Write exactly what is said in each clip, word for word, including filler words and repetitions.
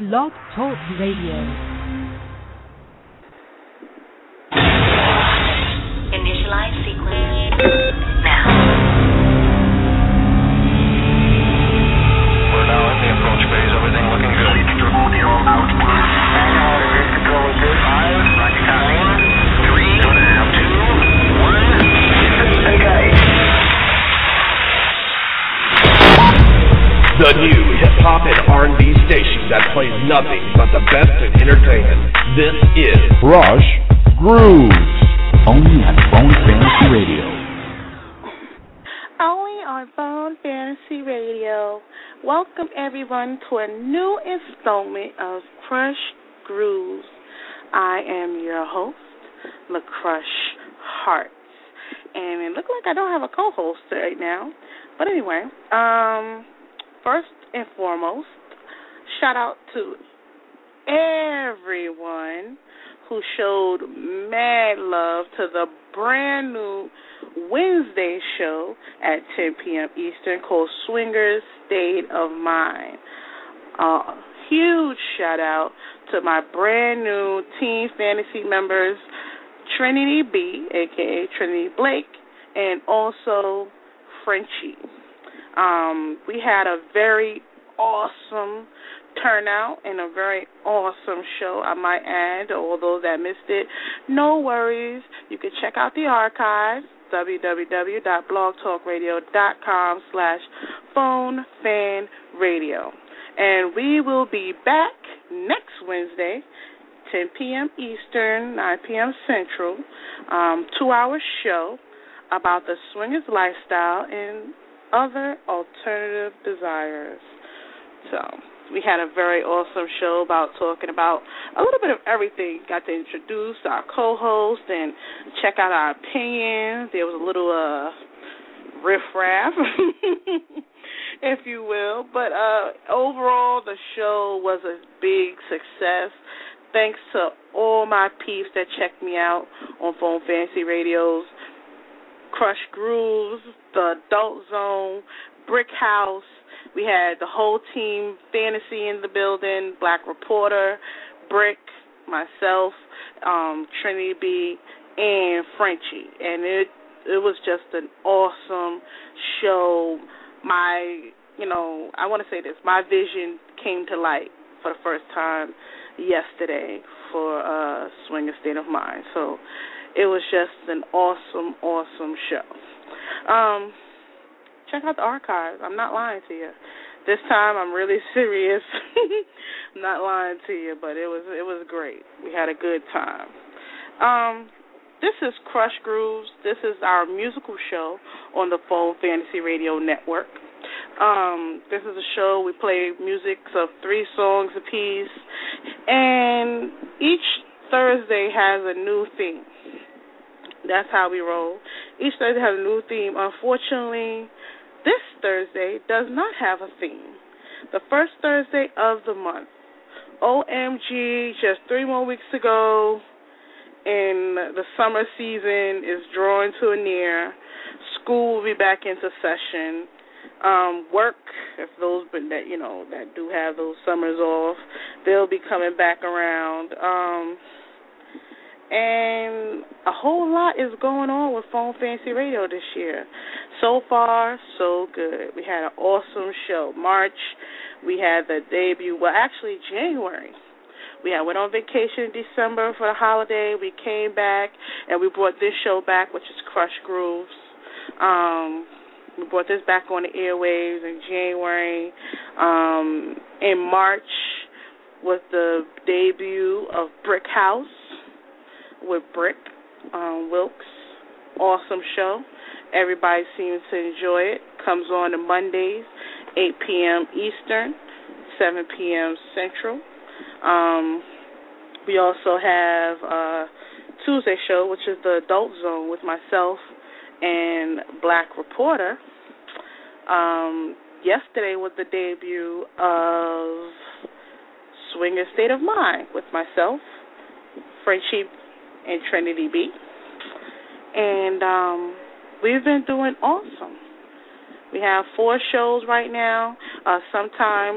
Blog Talk Radio. Initialize sequence now. We're now in the approach phase. Everything looking good. Control is good. Five, four, three, two, one. Okay. The new hip-hop and R and B station that plays nothing but the best in entertainment. This is Crush Grooves. Only on Phone Fantasy Radio. Only on Phone Fantasy Radio. Welcome everyone to a new installment of Crush Grooves. I am your host, LaCrush Hearts. And it looks like I don't have a co-host right now. But anyway, um... first and foremost, shout out to everyone who showed mad love to the brand new Wednesday show at ten p.m. Eastern called Swingers State of Mind. Uh, huge shout out to my brand new Team Fantasy members, Trinity B, a k a. Trinity Blake, and also Frenchie. Um, we had a very awesome turnout and a very awesome show, I might add. All those that missed it, no worries. You can check out the archives, www.blogtalkradio.com slash phone fan radio. And we will be back next Wednesday, ten p.m. Eastern, nine p.m. Central, um, two-hour show about the swingers lifestyle and other alternative desires. So we had a very awesome show about talking about a little bit of everything. Got to introduce our co-host and check out our opinions. There was a little uh, riff-raff, if you will. But uh, overall, the show was a big success. Thanks to all my peeps that checked me out on Phone Fantasy Radio's Crush Grooves, the Adult Zone, Brick House. We had the whole team Fantasy in the building, Black Reporter, Brick, myself, um, Trinity B, and Frenchie. And it it was just an awesome show. My, you know, I want to say this, my vision came to light for the first time yesterday for uh, Swinger State of Mind. So it was just an awesome, awesome show. Um, check out the archives. I'm not lying to you. This time I'm really serious. I'm not lying to you, but it was it was great. We had a good time. Um, this is Crush Grooves. This is our musical show on the Phone Fantasy Radio Network. Um, this is a show we play music of three songs apiece, and each Thursday has a new theme. That's how we roll. Each Thursday has a new theme. Unfortunately, this Thursday does not have a theme. The first Thursday of the month. O M G, just three more weeks to go, and the summer season is drawing to a near. School will be back into session. Um, work, if those that you know that do have those summers off, they'll be coming back around. Um, And a whole lot is going on with Phone Fantasy Radio this year. So far, so good. We had an awesome show. March, we had the debut. Well, actually, January. We had went on vacation in December for the holiday. We came back, and we brought this show back, which is Crush Grooves. Um, we brought this back on the airwaves in January. Um, in March was the debut of Brick House with Brick um, Wilkes. Awesome show. Everybody seems to enjoy it. Comes on on Mondays, eight p.m. Eastern, seven p.m. Central. Um, we also have a Tuesday show, which is the Adult Zone with myself and Black Reporter. Um, yesterday was the debut of Swinger State of Mind with myself, Frenchie, and Trinity B. And um, we've been doing awesome. We have four shows right now. Uh, sometimes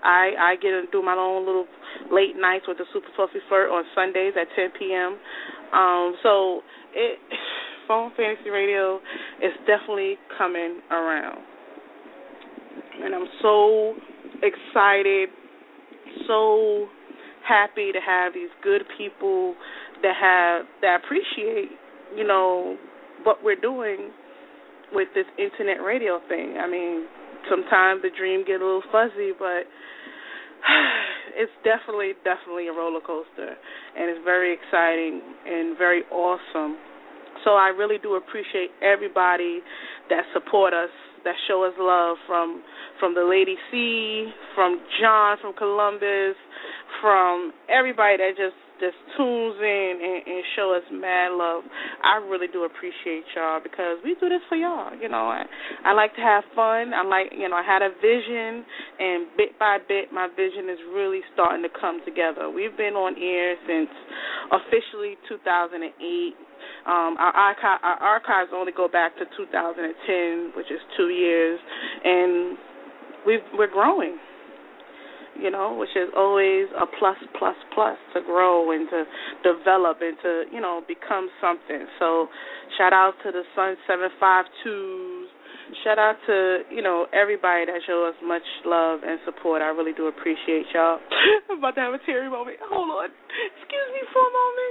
I, I get to do my own little late nights with the Super Fluffy Flirt on Sundays at ten p.m. Um, so it, Phone Fantasy Radio is definitely coming around. And I'm so excited, so happy to have these good people that have that appreciate, you know, what we're doing with this internet radio thing. I mean, sometimes the dream get a little fuzzy, but it's definitely, definitely a roller coaster, and it's very exciting and very awesome. So I really do appreciate everybody that support us, that show us love, from from the Lady C, from John from Columbus, from everybody that just, just tunes in and, and show us mad love. I really do appreciate y'all, because we do this for y'all. You know, I, I like to have fun. I like, you know, I had a vision, and bit by bit my vision is really starting to come together. We've been on air since officially two thousand eight. Um, our, archi- our archives only go back to two thousand ten, which is two years, and we've, we're growing, you know, which is always a plus, plus, plus to grow and to develop and to, you know, become something. So shout out to the Sun seven five twos. Shout out to, you know, everybody that show us much love and support. I really do appreciate y'all. I'm about to have a teary moment. Hold on. Excuse me for a moment.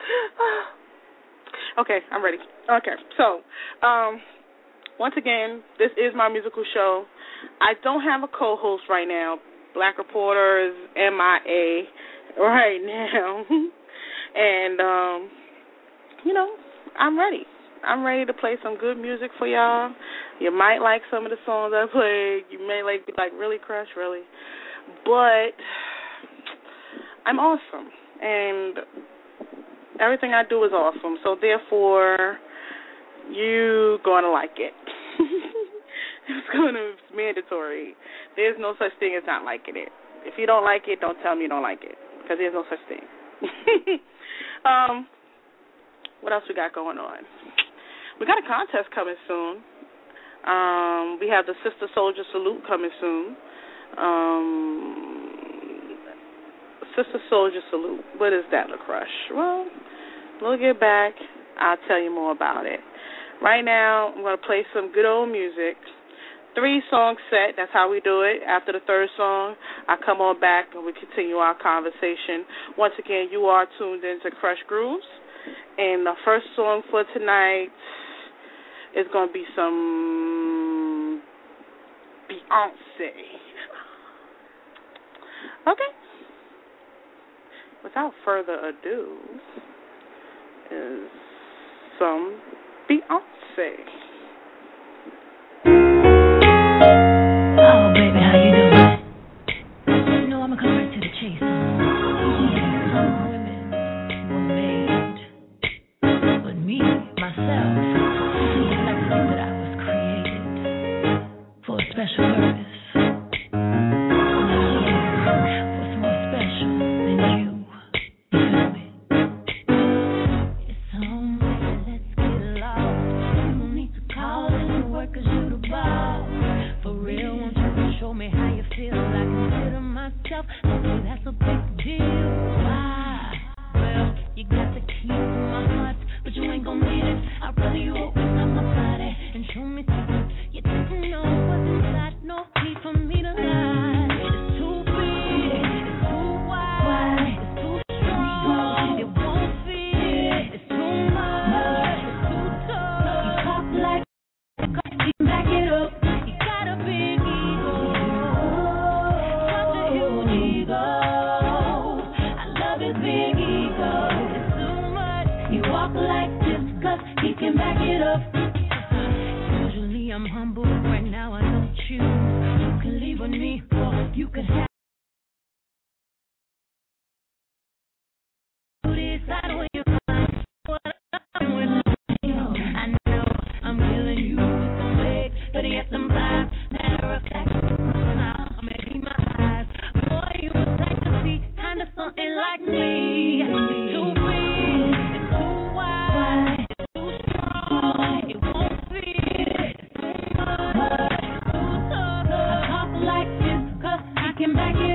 Okay, I'm ready. Okay, so um, once again, this is my musical show. I don't have a co-host right now. Black Reporter is M I A right now. And, um, you know, I'm ready. I'm ready to play some good music for y'all. You might like some of the songs I played. You may like be like, really, Crush, really? But I'm awesome. And everything I do is awesome, so therefore you're going to like it. It's going to it's mandatory. There's no such thing as not liking it. If you don't like it, don't tell me you don't like it, because there's no such thing. um, what else we got going on? We got a contest coming soon. Um, we have the Sister Soldier Salute coming soon. Um, Sister Soldier Salute. What is that, LaCrush? Well, we'll get back. I'll tell you more about it. Right now, I'm going to play some good old music. Three-song set. That's how we do it. After the third song, I come on back and we continue our conversation. Once again, you are tuned in to Crush Grooves. And the first song for tonight is going to be some Beyonce. Okay. Without further ado, is some Beyonce. Oh, baby, how you doing? You know, I'm gonna come right to the chase. Yeah, some women were made, but me, myself, I like to think that I was created for a special purpose. What's more special than you? You feel me? It's on, let's get lost. You don't need to call in to work, cause you the boss. For real, won't you show me how you feel? I consider myself, okay, that's a big deal. Why? Well, you got the key to my heart, but you ain't gon' need it. I'd rather you open up my body and show me secrets. You didn't know what's inside, no need for me to lie. It's too big, it's too wide, it's too strong, it won't fit. It's too much, it's too tough. You talk like you can back it up. You got a big ego, such a huge ego. I love his big ego. It's too much. You walk like this, cause he can back it up. Usually I'm humble, right now I don't choose. You can leave with me, or you could have decide where you find what I'm with. I know I'm killing you with some legs, but yet some vibes. Matter of fact, smile, maybe my eyes. Boy, you would like to see kind of something like me. It's too big, it's too wide, it's too strong, it won't fit. It's too much, it's too tough. I talk like this, cause I can back it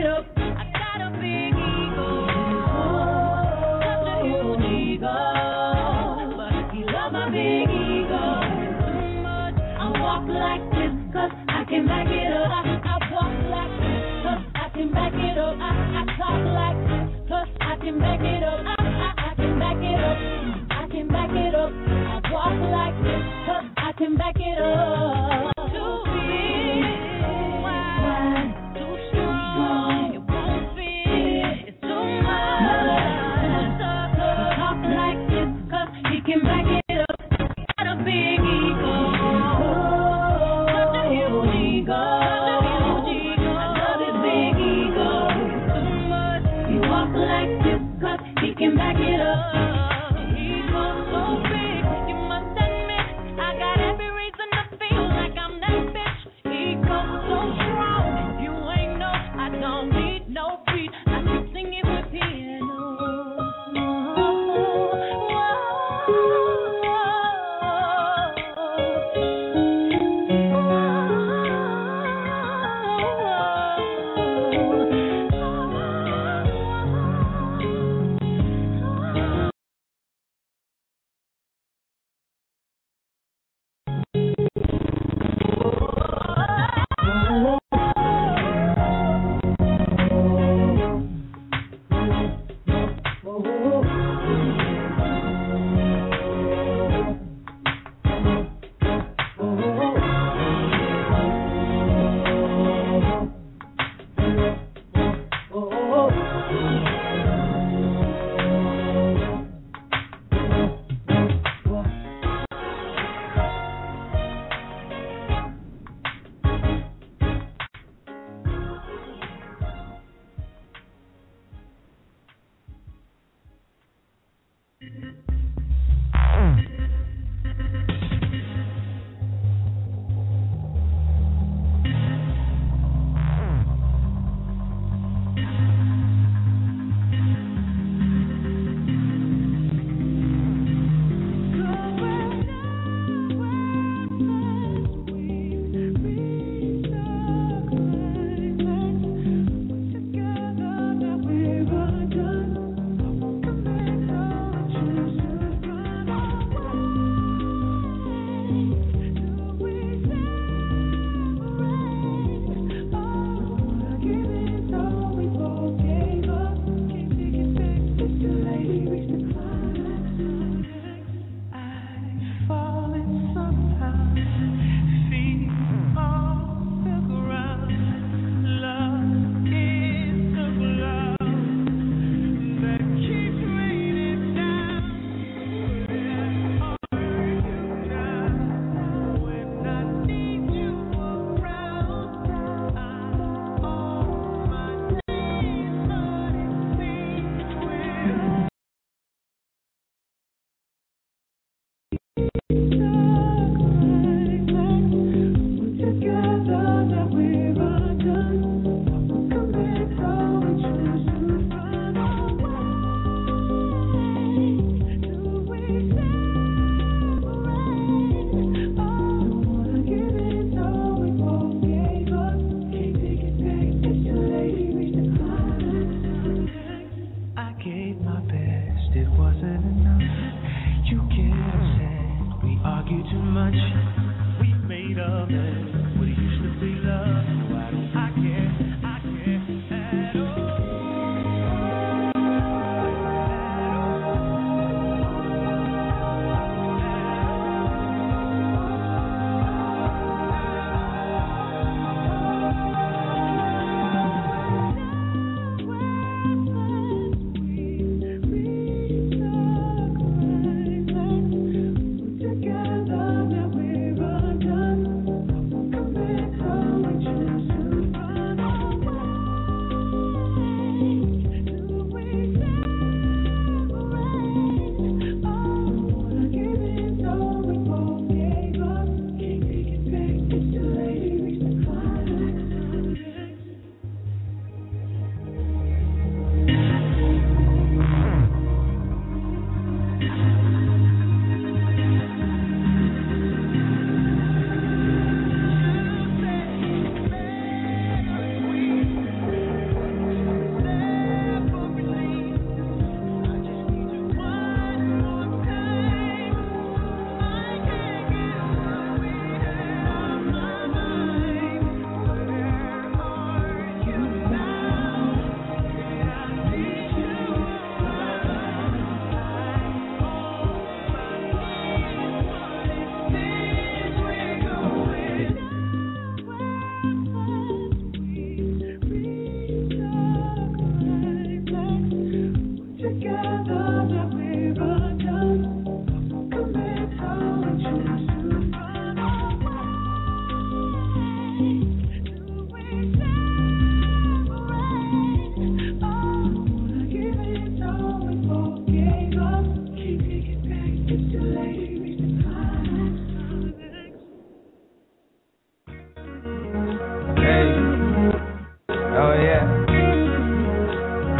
can back it up. I, I walk like this, cause I can back it up. I, I talk like this, cause I can back it up. I, I, I can back it up. I can back it up. I walk like this, cause I can back it up. Too big, wide, too strong. It won't fit. It's too much. Talk like this, cause he can back it up. Got a big ego. Such a huge ego. I love his big ego. Too much. He walk like this, cause he can back it up. Ego so big, you must admit. I got every reason to feel like I'm that bitch. Ego so strong, you ain't know. I don't need no beat. I can sing it with piano.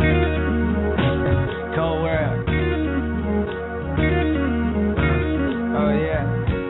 Cold world. Oh yeah.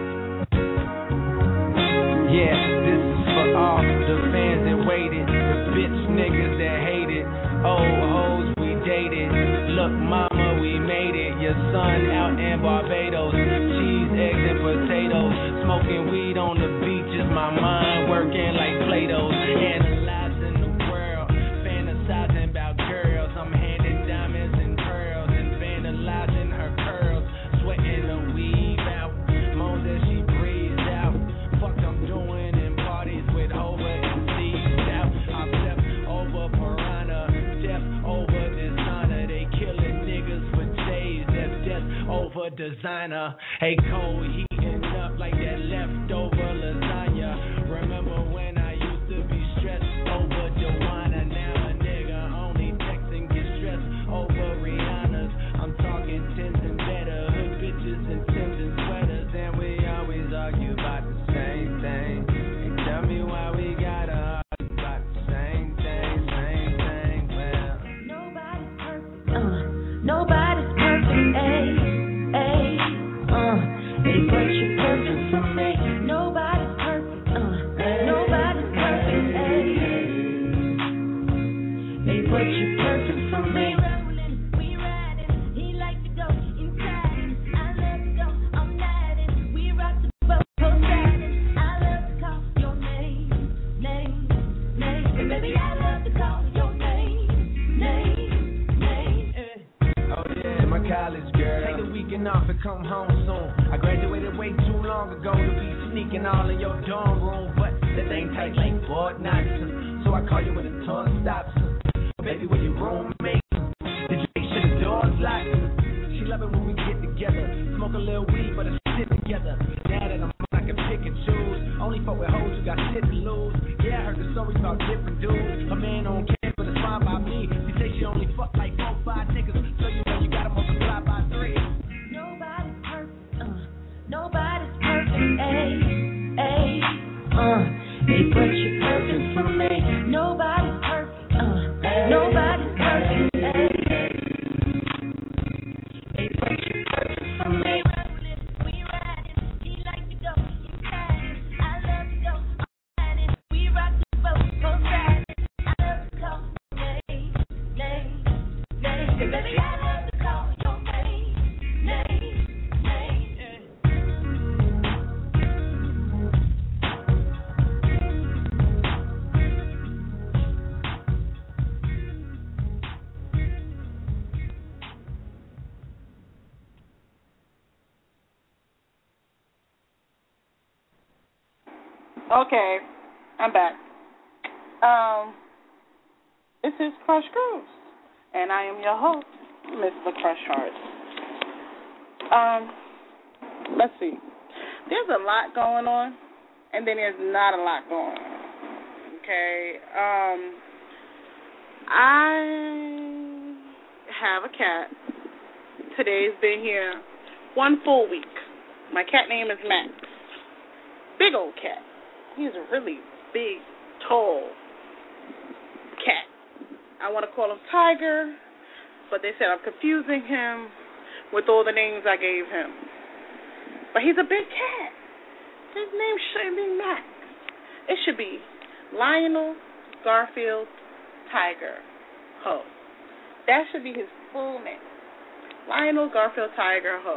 Yeah, this is for all the fans that waited, the bitch niggas that hated, old hoes we dated. Look, mama, we made it. Your son out in Barbados, cheese, eggs, and potatoes. Smoking weed on the beaches, my mind working like Play-Dohs. Analyzing the world, fantasizing about girls. I'm handing diamonds and pearls and vandalizing her curls. Sweating the weave out, moans as she breathes out. Fuck I'm doing in parties with over and seized out. I step over piranha, death over designer. They killing niggas for days, that's death over designer. Hey, cold heating up like that leftover lasagna. Remember when I used to be stressed over Joanna? Now a nigga only texts and gets stressed over Rihanna's. I'm talking tens and better, hood bitches and Timbs and sweaters. And we always argue about the same thing. And tell me why we gotta argue about the same thing, same thing. Well, Nobody's perfect. Uh, nobody's perfect. Ay, ay, uh, hey, but you're perfect for me. Nobody's perfect. Uh, nobody's perfect. Ay, hey, but you're perfect for me. Rolling, we riding. He like to go inside. I love to go all night. We rock the boat, both sides. I love to call your name, name, name. And baby, I love to call your name, name, name. oh yeah, my college girl. Take a weekend off and come home soon. I graduated way too long ago to be sneaking all in your dorm room, but that ain't tight like Fort Knox. So I call you when the tongue stops. Baby, when your roommate, did you make sure the doors locked? She love it when we get together. Smoke a little weed, but it's shit together. Now that I'm on, I can pick and choose. Only fuck with hoes who got shit to lose. Yeah, I heard the stories about different dudes. A man on campus, but it's fine by me. She say she only fuck like four, five niggas. So you know you gotta multiply by three. Nobody's perfect. Uh, nobody's perfect. Ay, ay, uh, hey, but you're perfect for me. Nobody's perfect. Uh, nobody's perfect. Ay, hey, but you're perfect for me. Rolling, we riding. He like to go inside. I love to go all night. We rock the boat, both sides. I love to call your name, name, name. Hey, baby, I love to call your name, name, name. Okay, I'm back. Um, this is Crush Grooves, and I am your host, Miss LaCrush Hart. Um, let's see. There's a lot going on, and then there's not a lot going on. Okay. Um, I have a cat. Today's been here one full week. My cat name is Max. Big old cat. He's a really big, tall cat. I want to call him Tiger, but they said I'm confusing him with all the names I gave him. But he's a big cat. His name shouldn't be Max. It should be Lionel Garfield Tiger Ho. That should be his full name. Lionel Garfield Tiger Ho.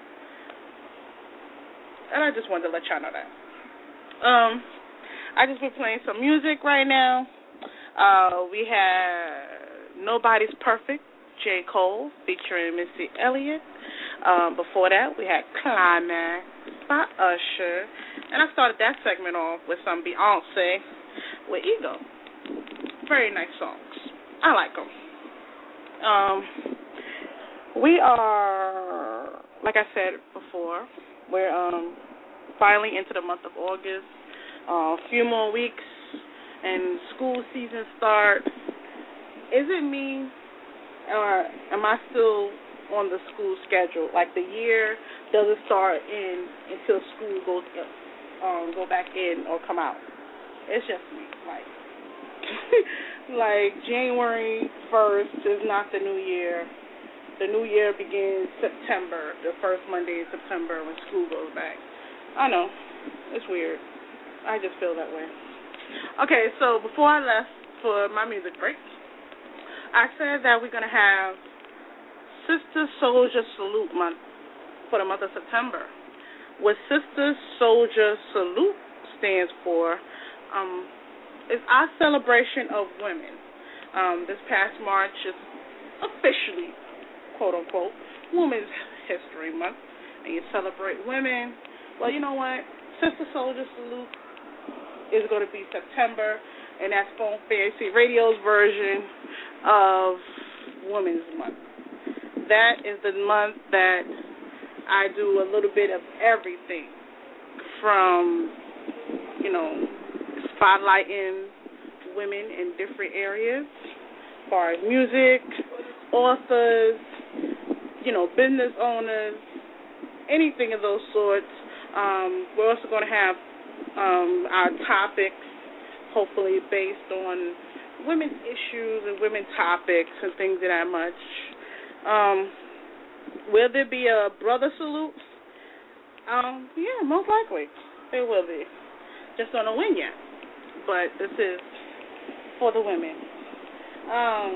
And I just wanted to let y'all know that. Um, I just been playing some music right now. Uh, we had Nobody's Perfect, J. Cole, featuring Missy Elliott. Um, before that, we had Climax by Usher. And I started that segment off with some Beyonce with Ego. Very nice songs. I like them. Um, we are, like I said before, we're um, finally into the month of August. Uh, a few more weeks and school season starts. Is it me, or am I still on the school schedule? Like the year doesn't start in until school goes um, go back in or come out. It's just me. Like Like, January first is not the new year. The new year begins September, the first Monday in September when school goes back. I know. It's weird. I just feel that way. Okay, so before I left for my music break, I said that we're going to have Sister Soldier Salute Month for the month of September. What Sister Soldier Salute stands for um, is our celebration of women. Um, this past March is officially, quote-unquote, Women's History Month, and you celebrate women. Well, you know what? Sister Soldier Salute is going to be September, and that's Phone Fantasy Radio's version of Women's Month. That is the month that I do a little bit of everything from, you know, spotlighting women in different areas as far as music, authors, you know, business owners, anything of those sorts. Um, we're also going to have um, our topics, hopefully based on women's issues and women topics and things of that much. Um, will there be a brother salute? Um, yeah, most likely there will be. Just don't know when yet. But this is for the women. Um,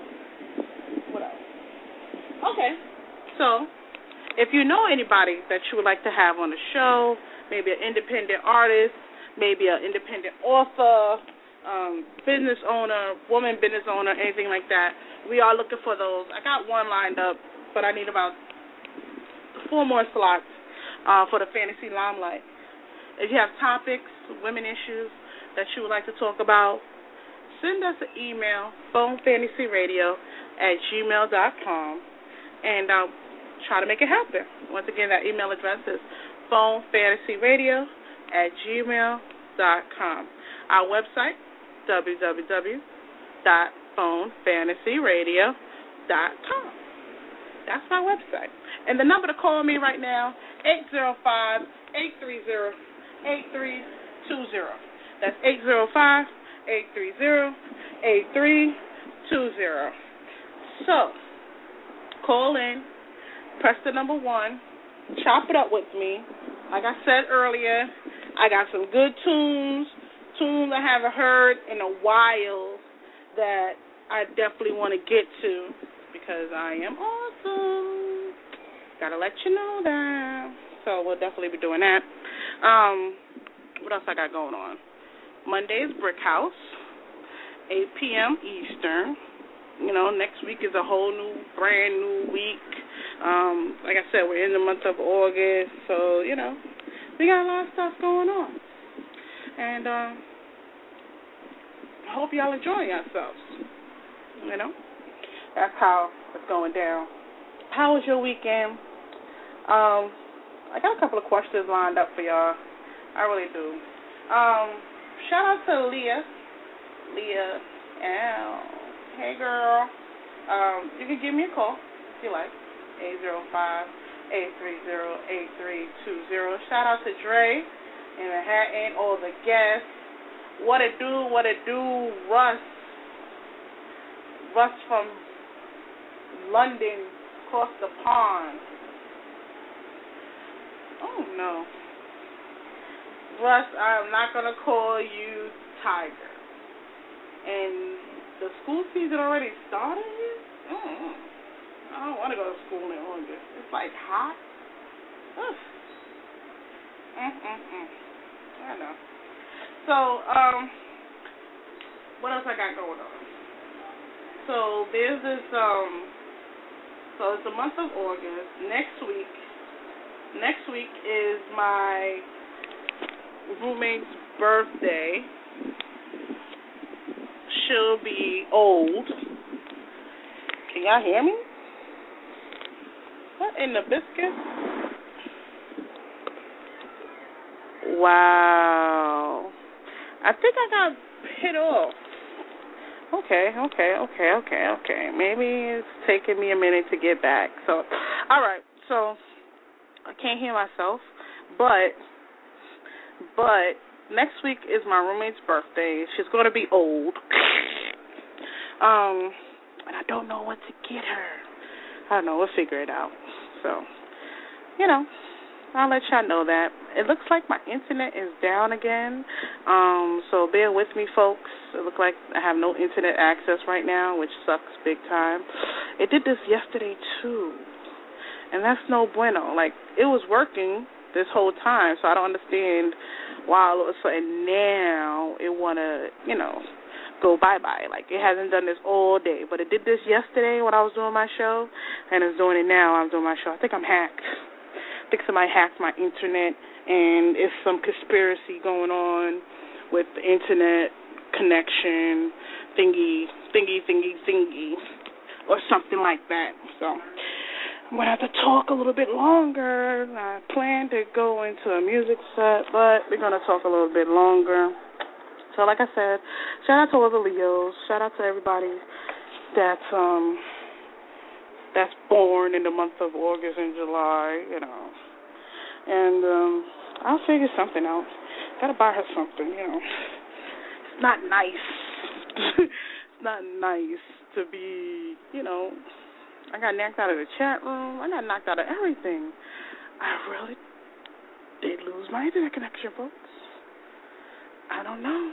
what else? Okay, so if you know anybody that you would like to have on the show, maybe an independent artist, maybe an independent author, um, business owner, woman business owner, anything like that, we are looking for those. I got one lined up, but I need about four more slots uh, for the Fantasy Limelight. If you have topics, women issues that you would like to talk about, send us an email, phonefantasyradio at gmail dot com, and I'll try to make it happen. Once again, that email address is phonefantasyradio at gmail dot com. Our website, w w w dot phonefantasyradio dot com. That's my website. And the number to call me right now, eight zero five, eight three zero, eight three two zero. That's eight zero five, eight three zero, eight three two zero. So, call in, press the number one, chop it up with me. Like I said earlier, I got some good tunes, tunes I haven't heard in a while that I definitely want to get to because I am awesome. Gotta let you know that. So we'll definitely be doing that. Um, what else I got going on? Monday's Brick House, eight p.m. Eastern. You know, next week is a whole new, brand new week. Um, like I said, we're in the month of August, so, you know, we got a lot of stuff going on. And um, I hope y'all enjoying yourselves. You know, that's how it's going down. How was your weekend? Um, I got a couple of questions lined up for y'all. I really do. Um, shout out to Leah. Leah L. Hey, girl. Um, you can give me a call if you like. eight zero five, eight three zero, eight three two zero. Shout out to Dre in Manhattan, all the guests. What it do, what it do, Russ. Russ from London, across the pond. Oh, no. Russ, I'm not going to call you Tiger. And the school season already started? Mm-hmm. I don't want to go to school in August. It's like hot. Ugh. Mm-mm-mm. I know. So, um, what else I got going on? So, there's this, um, so it's the month of August. Next week, next week is my roommate's birthday. She'll be old. Can y'all hear me? What in the biscuit? Wow. I think I got hit off. Okay, okay, okay, okay, okay. Maybe it's taking me a minute to get back. So, all right. So, I can't hear myself, but, but next week is my roommate's birthday. She's going to be old. um, and I don't know what to get her. I don't know. We'll figure it out. So, you know, I'll let y'all know that. It looks like my internet is down again. Um, so bear with me, folks. It looks like I have no internet access right now, which sucks big time. It did this yesterday, too. And that's no bueno. Like, it was working this whole time, so I don't understand why all of a sudden now it want to, you know, go bye-bye. Like, it hasn't done this all day. But it did this yesterday when I was doing my show, and it's doing it now when I'm doing my show. I think I'm hacked. I think somebody hacked my internet, and it's some conspiracy going on with the internet connection thingy, thingy, thingy, thingy, or something like that. So I'm going to have to talk a little bit longer. I plan to go into a music set, but we're going to talk a little bit longer. So like I said, shout out to all the Leos. Shout out to everybody that's, um, that's born in the month of August and July, you know. And um, I'll figure something out. Got to buy her something, you know. It's not nice. It's not nice to be, you know, I got knocked out of the chat room. I got knocked out of everything. I really did lose my internet connection, folks. I don't know.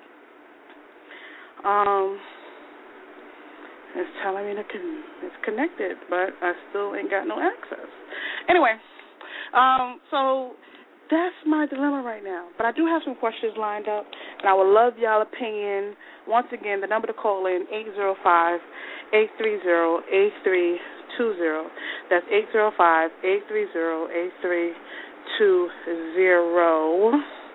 Um, it's telling me that it's connected, but I still ain't got no access. Anyway, um, so that's my dilemma right now. But I do have some questions lined up, and I would love y'all opinion. Once again, the number to call in, eight zero five, eight three zero, eight three two zero. That's eight zero five, eight three zero, eight three two zero.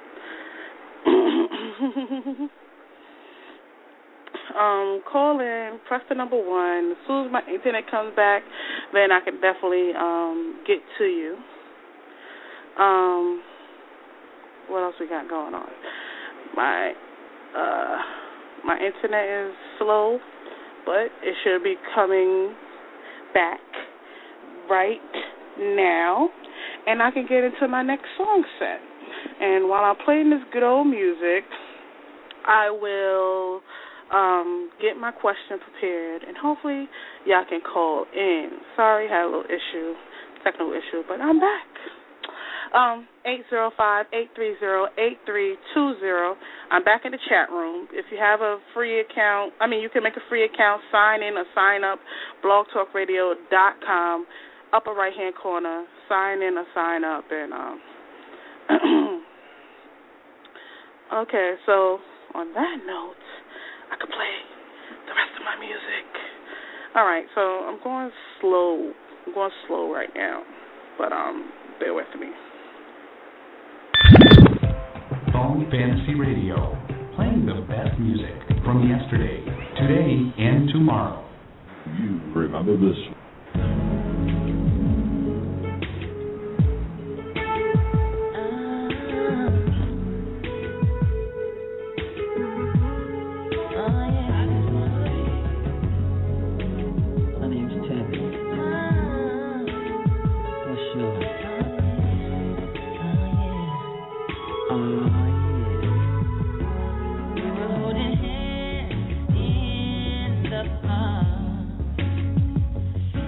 um, call in, press the number one. As soon as my internet comes back, then I can definitely um, get to you. Um, what else we got going on? My uh, my internet is slow, but it should be coming back right now, and I can get into my next song set. And while I'm playing this good old music, I will um, get my question prepared, and hopefully y'all can call in. Sorry, had a little issue, technical issue, but I'm back. Um, eight zero five, eight three zero, eight three two zero. I'm back in the chat room. If you have a free account, I mean, you can make a free account, sign in or sign up, blog talk radio dot com, upper right-hand corner, sign in or sign up. And um, okay, so on that note, I could play the rest of my music. All right, so I'm going slow. I'm going slow right now, but um, bear with me. Phone Fantasy Radio, playing the best music from yesterday, today, and tomorrow. You remember this? In the park.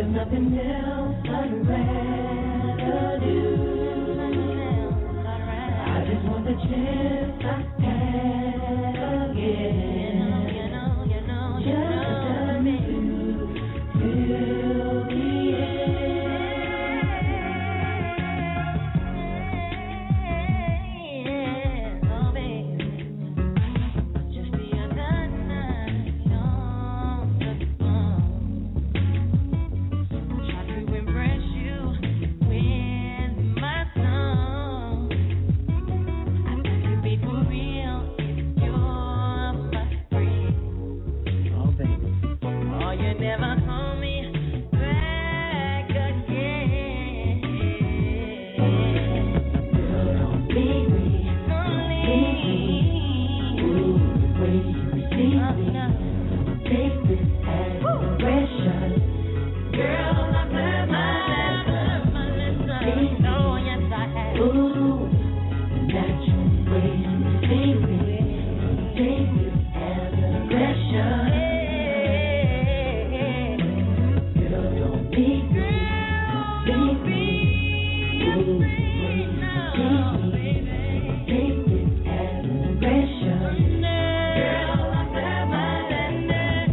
there's nothing else I'd rather do. I just want the chance I had again. Just me till the end. Oh, baby. Just the other night on the phone, tried to impress you with my song. I could be for real if you're my friend. Oh, baby. Oh, you never call me back again. Girl, don't leave me. Don't leave me. Ooh, the way you receive me. Take this as aggression. Girl, I've learned my lesson. Oh, yes, I have. Ooh, the natural way you receive me. Take this as aggression. Girl, don't leave me. Don't leave me. Ooh, the way you receive me. Take this as aggression. Girl, I've learned my lesson.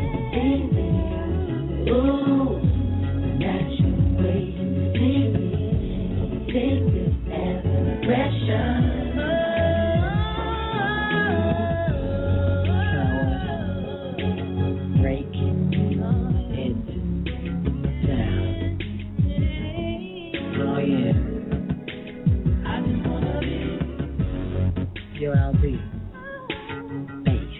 Ooh, the natural way you receive me. Take this as aggression. Break it down. Oh yeah. I just wanna be your L B. Bass.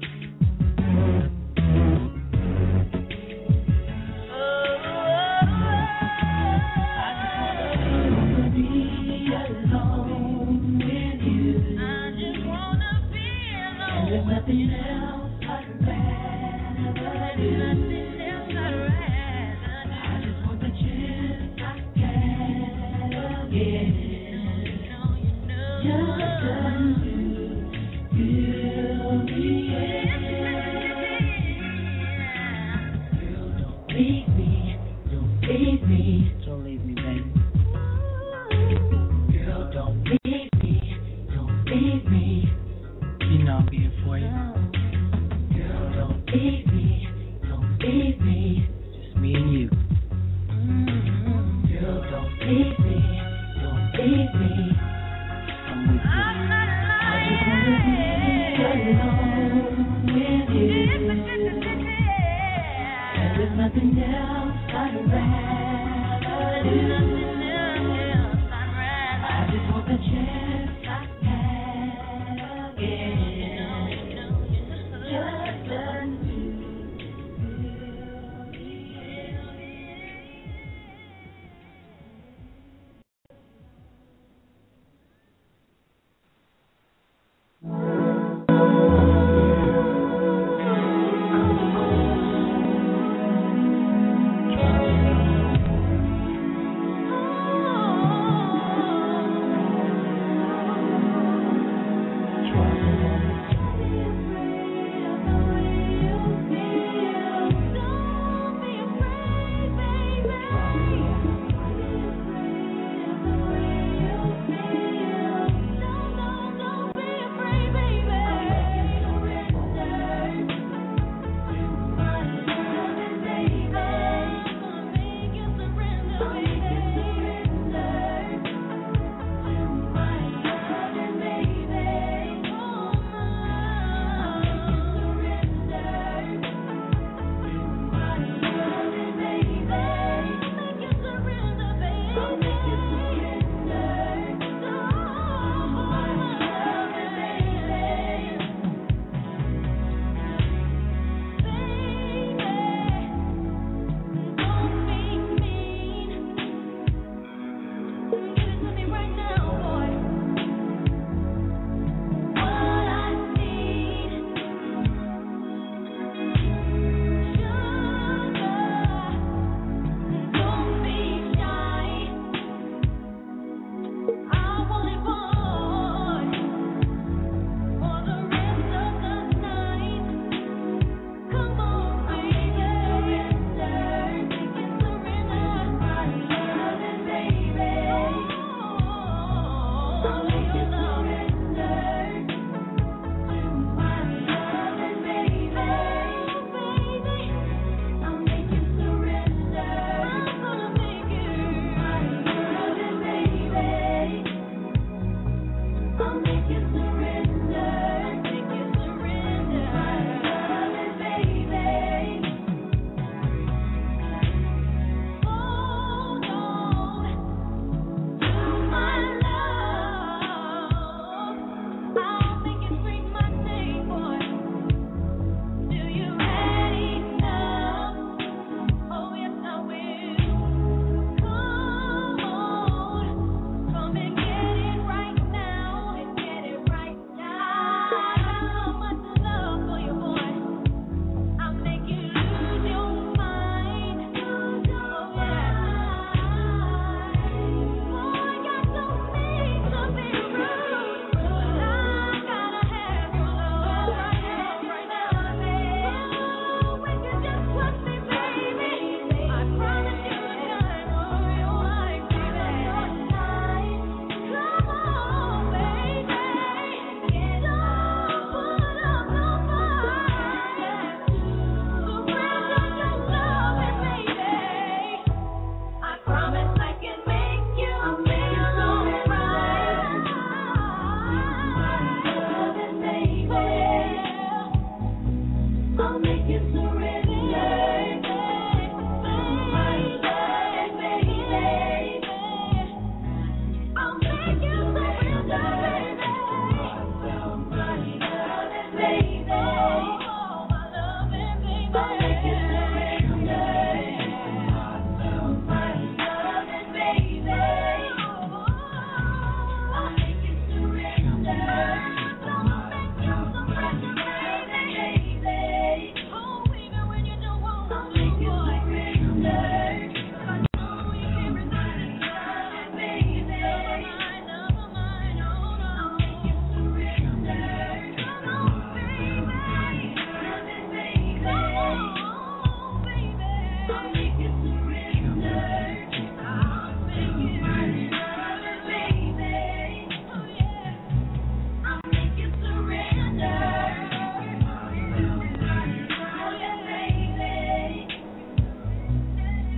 There's nothing else I'd rather do. Nothing else I'd rather do. I just want the chance I had again. Just to feel the end. Girl, don't leave me, don't leave me, don't leave me, baby. Girl, don't leave me, don't leave me. You know I'll be here for you. Girl, don't leave me, don't leave me. Just me and you. Girl, don't leave me, don't leave me. I'm with you. I just wanna be alone with you. And there's nothing else I'd rather do. I just want the chance I had again. Just learn to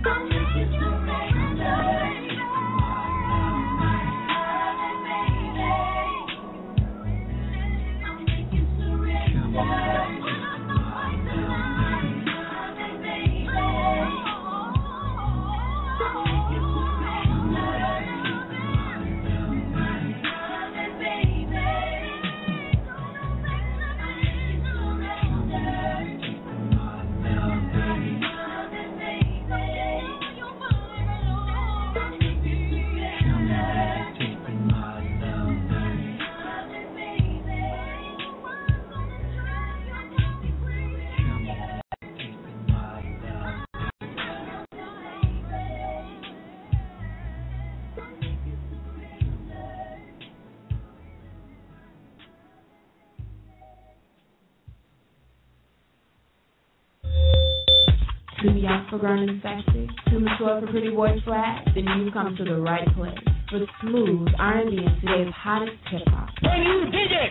Too young for grown and sexy, too mature for pretty boy swag, then you've come to the right place. For smooth R and B and today's hottest hip hop. Can you dig it?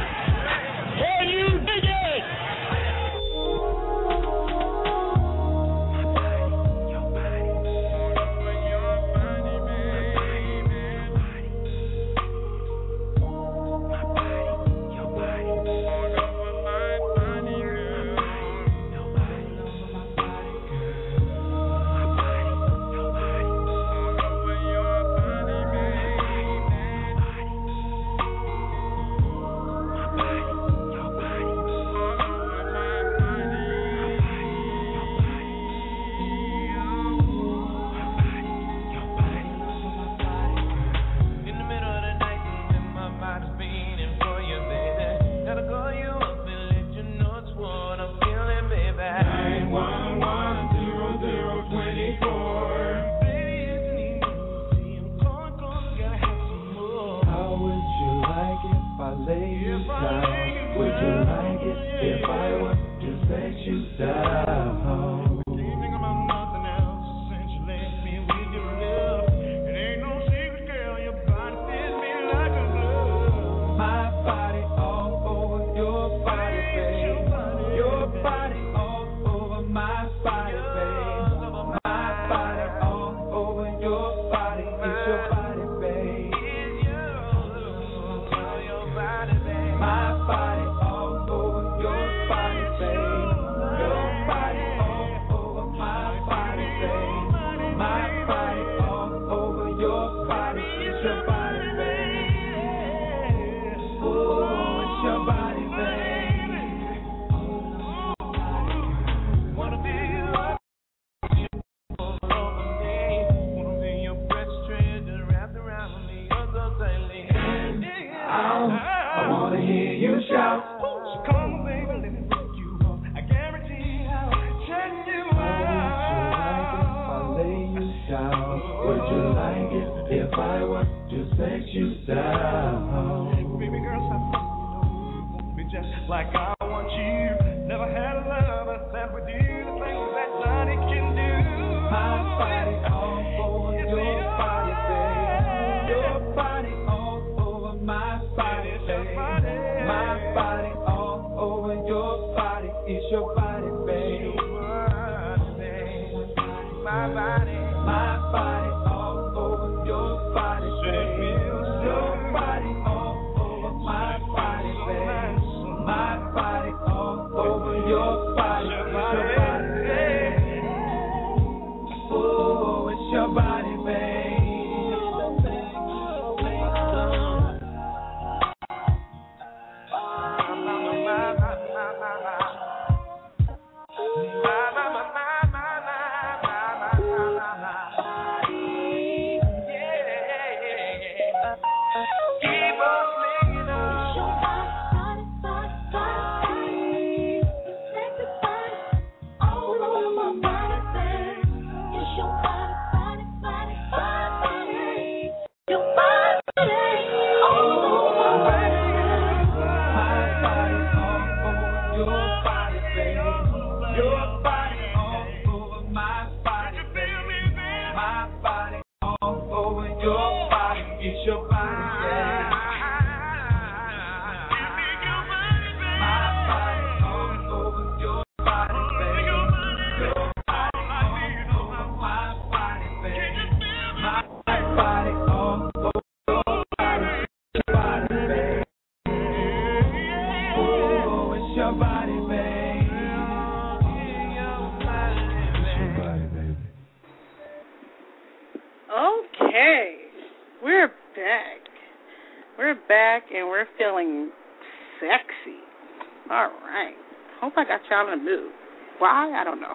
Can you dig it? My Okay, we're back. We're back and we're feeling sexy. All right. Hope I got y'all in the mood. Why? I don't know.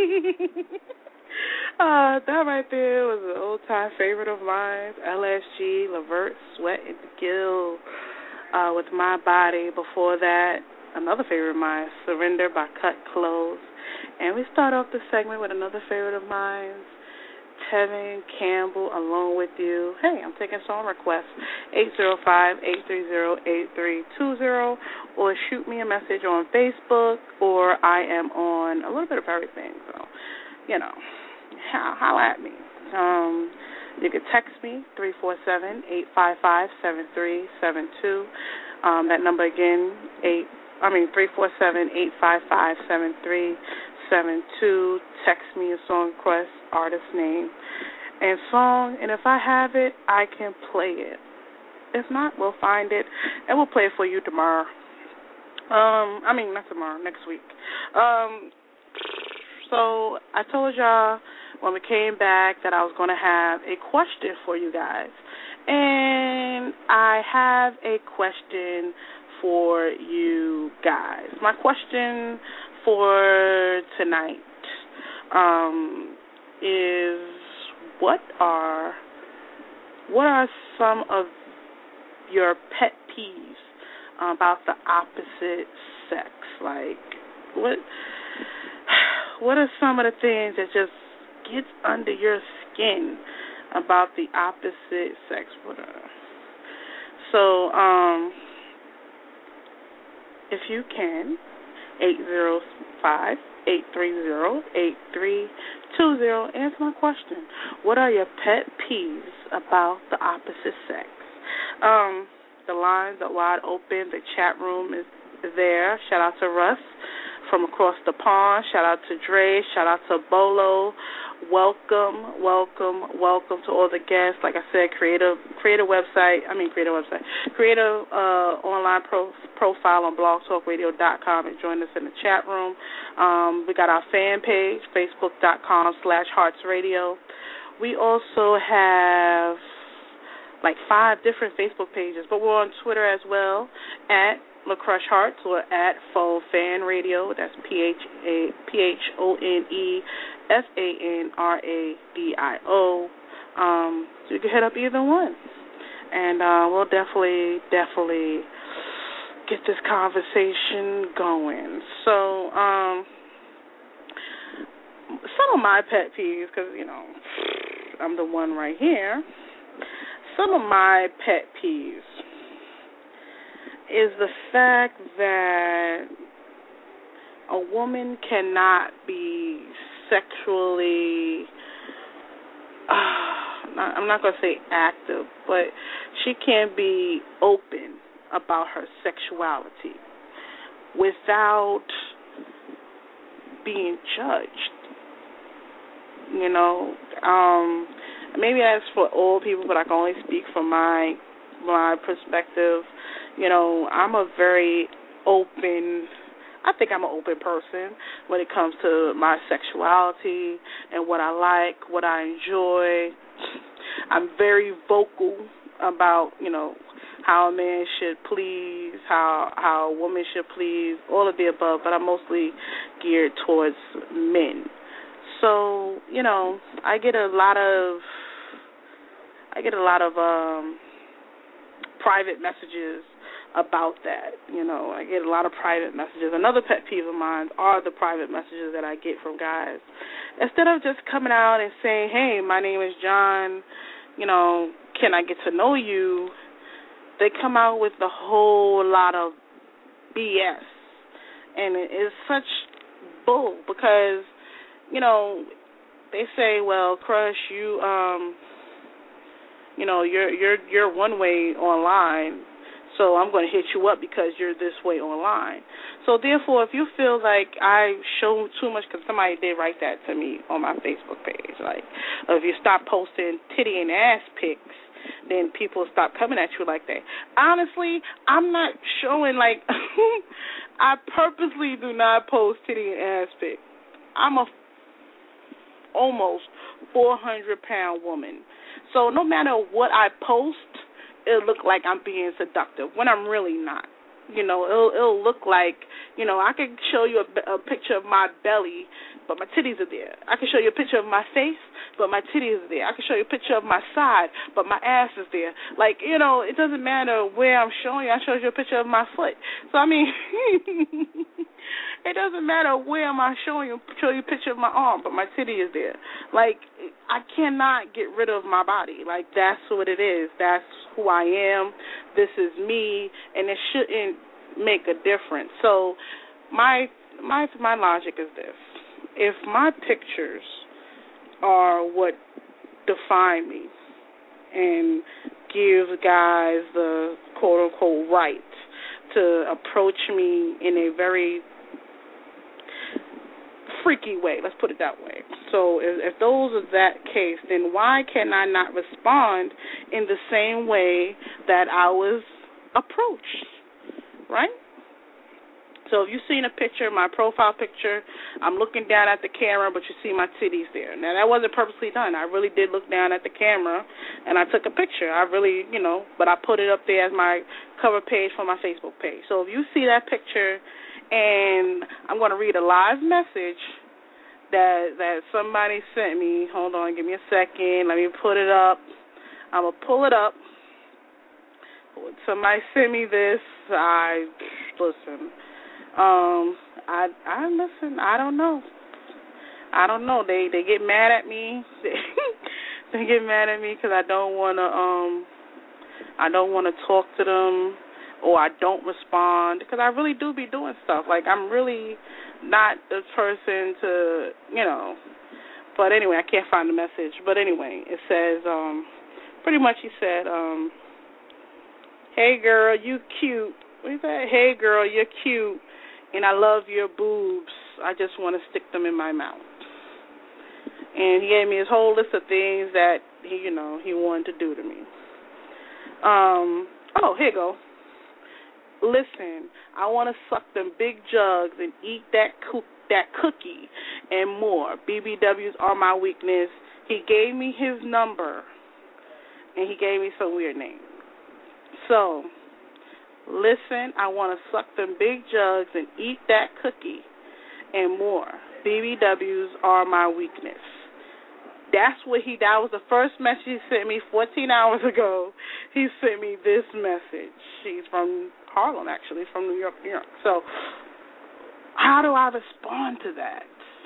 uh, that right there was an old-time favorite of mine, L S G, Levert, Sweat and Gill, uh, with My Body. Before that, another favorite of mine, Surrender by Cut Close. And we start off the segment with another favorite of mine, Tevin Campbell, Alone With You. Hey, I'm taking song requests, eight zero five, eight three zero, eight three two zero, or shoot me a message on Facebook, or I am on a little bit of everything, so, you know, holla at me. Um, you can text me, three four seven, eight five five, seven three seven two. Um, that number again, eight, I mean, three four seven, eight five five, seven three seven two. Text me a song request, artist name, and song, and if I have it, I can play it. If not, we'll find it, and we'll play it for you tomorrow. Um, I mean, not tomorrow, next week. Um, so I told y'all when we came back that I was going to have a question for you guys, and I have a question for you guys. My question for tonight um, is what are what are some of your pet peeves about the opposite sex? Like, what what are some of the things that just gets under your skin about the opposite sex? What are, so, um, if you can, eight zero five, eight three zero, eight three two zero. Answer my question. What are your pet peeves about the opposite sex? Um, the lines are wide open. The chat room is there. Shout out to Russ from across the pond. Shout out to Dre. Shout out to Bolo. Welcome, welcome, welcome to all the guests. Like I said, create a, create a website. I mean, create a website. Create a uh, online pro, profile on blog talk radio dot com and join us in the chat room. Um, we got our fan page, facebook dot com slash hearts radio. We also have like five different Facebook pages, but we're on Twitter as well at LaCrush Hearts or at Phone Fan Radio. That's P H A P H O N E F A N R A D I O. Um, so you can hit up either one. And uh, we'll definitely, definitely get this conversation going. So, um, some of my pet peeves, because, you know, I'm the one right here. Some of my pet peeves is the fact that a woman cannot be sexually, uh, I'm not going to say active, but she can't be open about her sexuality without being judged. You know, um, maybe that's for all people, but I can only speak from my my perspective. You know, I'm a very open, I think I'm an open person when it comes to my sexuality and what I like, what I enjoy. I'm very vocal about, you know, how a man should please, how how a woman should please, all of the above, but I'm mostly geared towards men. So, you know, I get a lot of, I get a lot of um, private messages about that. You know, I get a lot of private messages. Another pet peeve of mine are the private messages that I get from guys. Instead of just coming out and saying, hey, my name is John, you know, can I get to know you? They come out with a whole lot of B S. And it is such bull because, you know, they say, well, Crush, you, um, you know, you're you're you're one way online, so I'm going to hit you up because you're this way online. So therefore, if you feel like I show too much, because somebody did write that to me on my Facebook page, like, if you stop posting titty and ass pics, then people stop coming at you like that. Honestly, I'm not showing, like, I purposely do not post titty and ass pics. I'm a almost four hundred pound woman. So no matter what I post, it'll look like I'm being seductive when I'm really not. You know, it'll, it'll look like, you know, I can show you a, a picture of my belly, but my titties are there. I can show you a picture of my face, but my titties are there. I can show you a picture of my side, but my ass is there. Like, you know, it doesn't matter where I'm showing you. I showed you a picture of my foot. So, I mean, it doesn't matter where am I showing you, show you a picture of my arm, but my titty is there. Like, I cannot get rid of my body. Like, that's what it is. That's who I am. This is me, and it shouldn't make a difference. So my my my logic is this. If my pictures are what define me and give guys the quote-unquote right to approach me in a very freaky way, let's put it that way. So if, if those are that case, then why can I not respond in the same way that I was approached, right? So if you've seen a picture, my profile picture, I'm looking down at the camera, but you see my titties there. Now, that wasn't purposely done. I really did look down at the camera, and I took a picture. I really, you know, but I put it up there as my cover page for my Facebook page. So if you see that picture, and I'm going to read a live message that that somebody sent me. Hold on, give me a second. Let me put it up. I'm going to pull it up. Somebody sent me this. I, listen, um, I, I, listen, I don't know. I don't know. They, they get mad at me. They get mad at me because I don't want to, um, I don't want to talk to them, or I don't respond, because I really do be doing stuff. Like, I'm really not the person to, you know. But anyway, I can't find the message. But anyway, it says, um, pretty much he said, um, hey, girl, you cute. What is that? Hey, girl, you're cute, and I love your boobs. I just want to stick them in my mouth. And he gave me his whole list of things that, he, you know, he wanted to do to me. Um, oh, here you go. Listen, I want to suck them big jugs and eat that cook, that cookie and more. B B Ws are my weakness. He gave me his number, and he gave me some weird name. So, listen, I want to suck them big jugs and eat that cookie and more. B B Ws are my weakness. That's what he, that was the first message he sent me fourteen hours ago. He sent me this message. He's from Harlem, actually, from New York, New York. So how do I respond to that?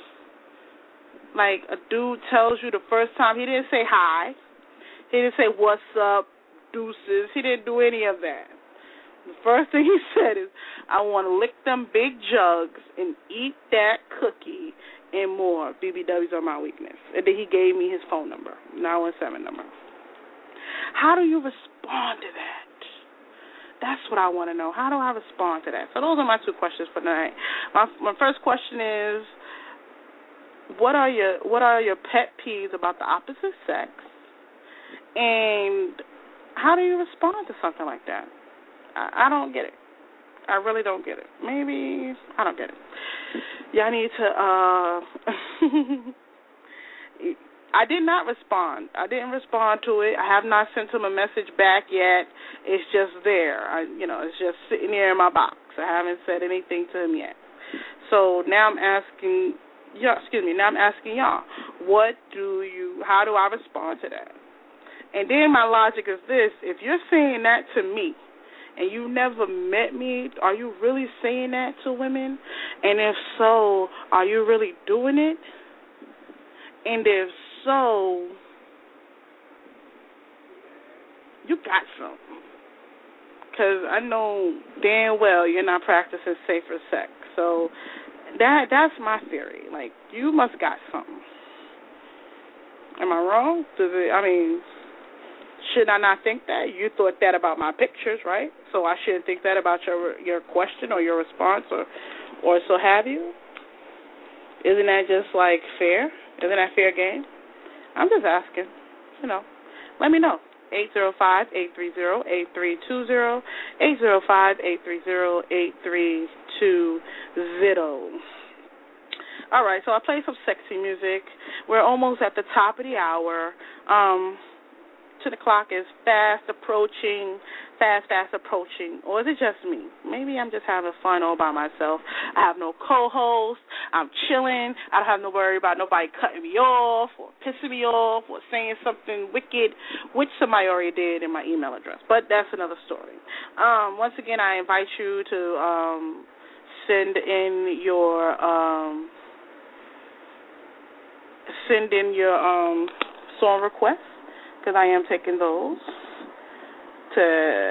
Like, a dude tells you the first time, he didn't say hi. He didn't say what's up, deuces. He didn't do any of that. The first thing he said is, I want to lick them big jugs and eat that cookie and more. B B Ws are my weakness. And then he gave me his phone number, nine one seven number. How do you respond to that? That's what I want to know. How do I respond to that? So those are my two questions for tonight. My my first question is, what are your what are your pet peeves about the opposite sex? And how do you respond to something like that? I, I don't get it. I really don't get it. Maybe I don't get it. Y'all need to, uh, I did not respond. I didn't respond to it. I have not sent him a message back yet. It's just there. I, you know, it's just sitting there in my box. I haven't said anything to him yet. So now I'm asking, y'all, excuse me, now I'm asking y'all, what do you, how do I respond to that? And then my logic is this: if you're saying that to me, and you never met me, are you really saying that to women? And if so, are you really doing it? And if so, you got something. Because I know damn well you're not practicing safer sex. So that that's my theory. Like, you must got something. Am I wrong? Does it, I mean... Should I not think that? You thought that about my pictures, right? So I shouldn't think that about your your question or your response, or or so have you? Isn't that just, like, fair? Isn't that fair game? I'm just asking. You know. Let me know. eight zero five, eight three zero, eight three two zero, eight zero five, eight three zero, eight three two zero. All right, so I play some sexy music. We're almost at the top of the hour. Um, ten o'clock is fast approaching, fast, fast approaching. Or is it just me? Maybe I'm just having fun all by myself. I have no co-host. I'm chilling. I don't have no worry about nobody cutting me off or pissing me off or saying something wicked, which somebody already did in my email address. But that's another story. Um, once again, I invite you to um, send in your... Um, Send in your um, song requests, because I am taking those. To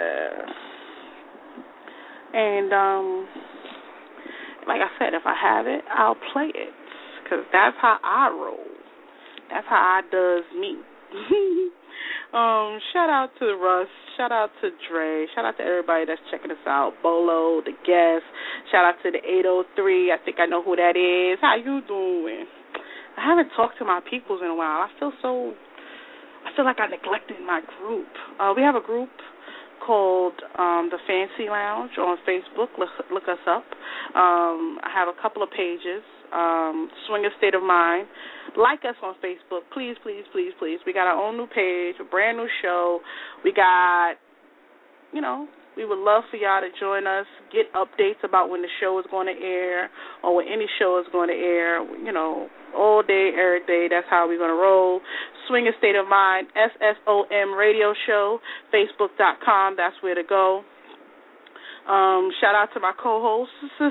and um, like I said, if I have it, I'll play it, because that's how I roll. That's how I does me. um, shout out to Russ. Shout out to Dre. Shout out to everybody that's checking us out. Bolo, the guest. Shout out to the eight oh three. I think I know who that is. How you doing? I haven't talked to my peoples in a while. I feel so, I feel like I neglected my group. Uh, we have a group called um, The Fancy Lounge on Facebook. Look, look us up. Um, I have a couple of pages. Um, Swinger State of Mind. Like us on Facebook. Please, please, please, please. We got our own new page, a brand new show. We got, you know, we would love for y'all to join us, get updates about when the show is going to air or when any show is going to air, you know, all day, every day. That's how we're going to roll. Swinger State of Mind, S S O M Radio Show, Facebook dot com. That's where to go. Um, shout out to my co-hosts,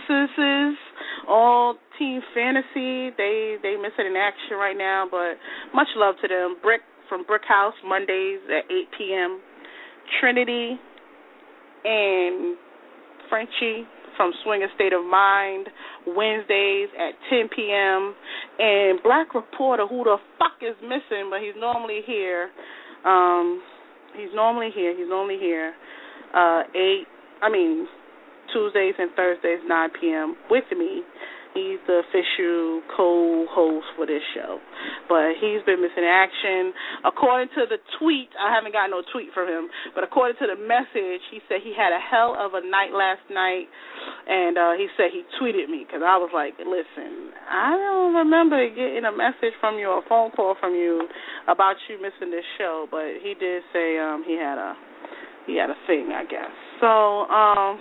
all Team Fantasy. They they miss it in action right now, but much love to them. Brick from Brick House, Mondays at eight p.m. Trinity and Frenchie from Swinger State of Mind, Wednesdays at ten p.m. And Black Reporter, who the fuck is missing, but he's normally here. Um, he's normally here. He's normally here. Uh, eight. I mean, Tuesdays and Thursdays, nine p.m. with me. He's the official co-host for this show. But he's been missing action. According to the tweet, I haven't got no tweet from him, but according to the message, he said he had a hell of a night last night, and uh, he said he tweeted me, because I was like, listen, I don't remember getting a message from you or a phone call from you about you missing this show, but he did say um, he had a he had a thing, I guess. So, um...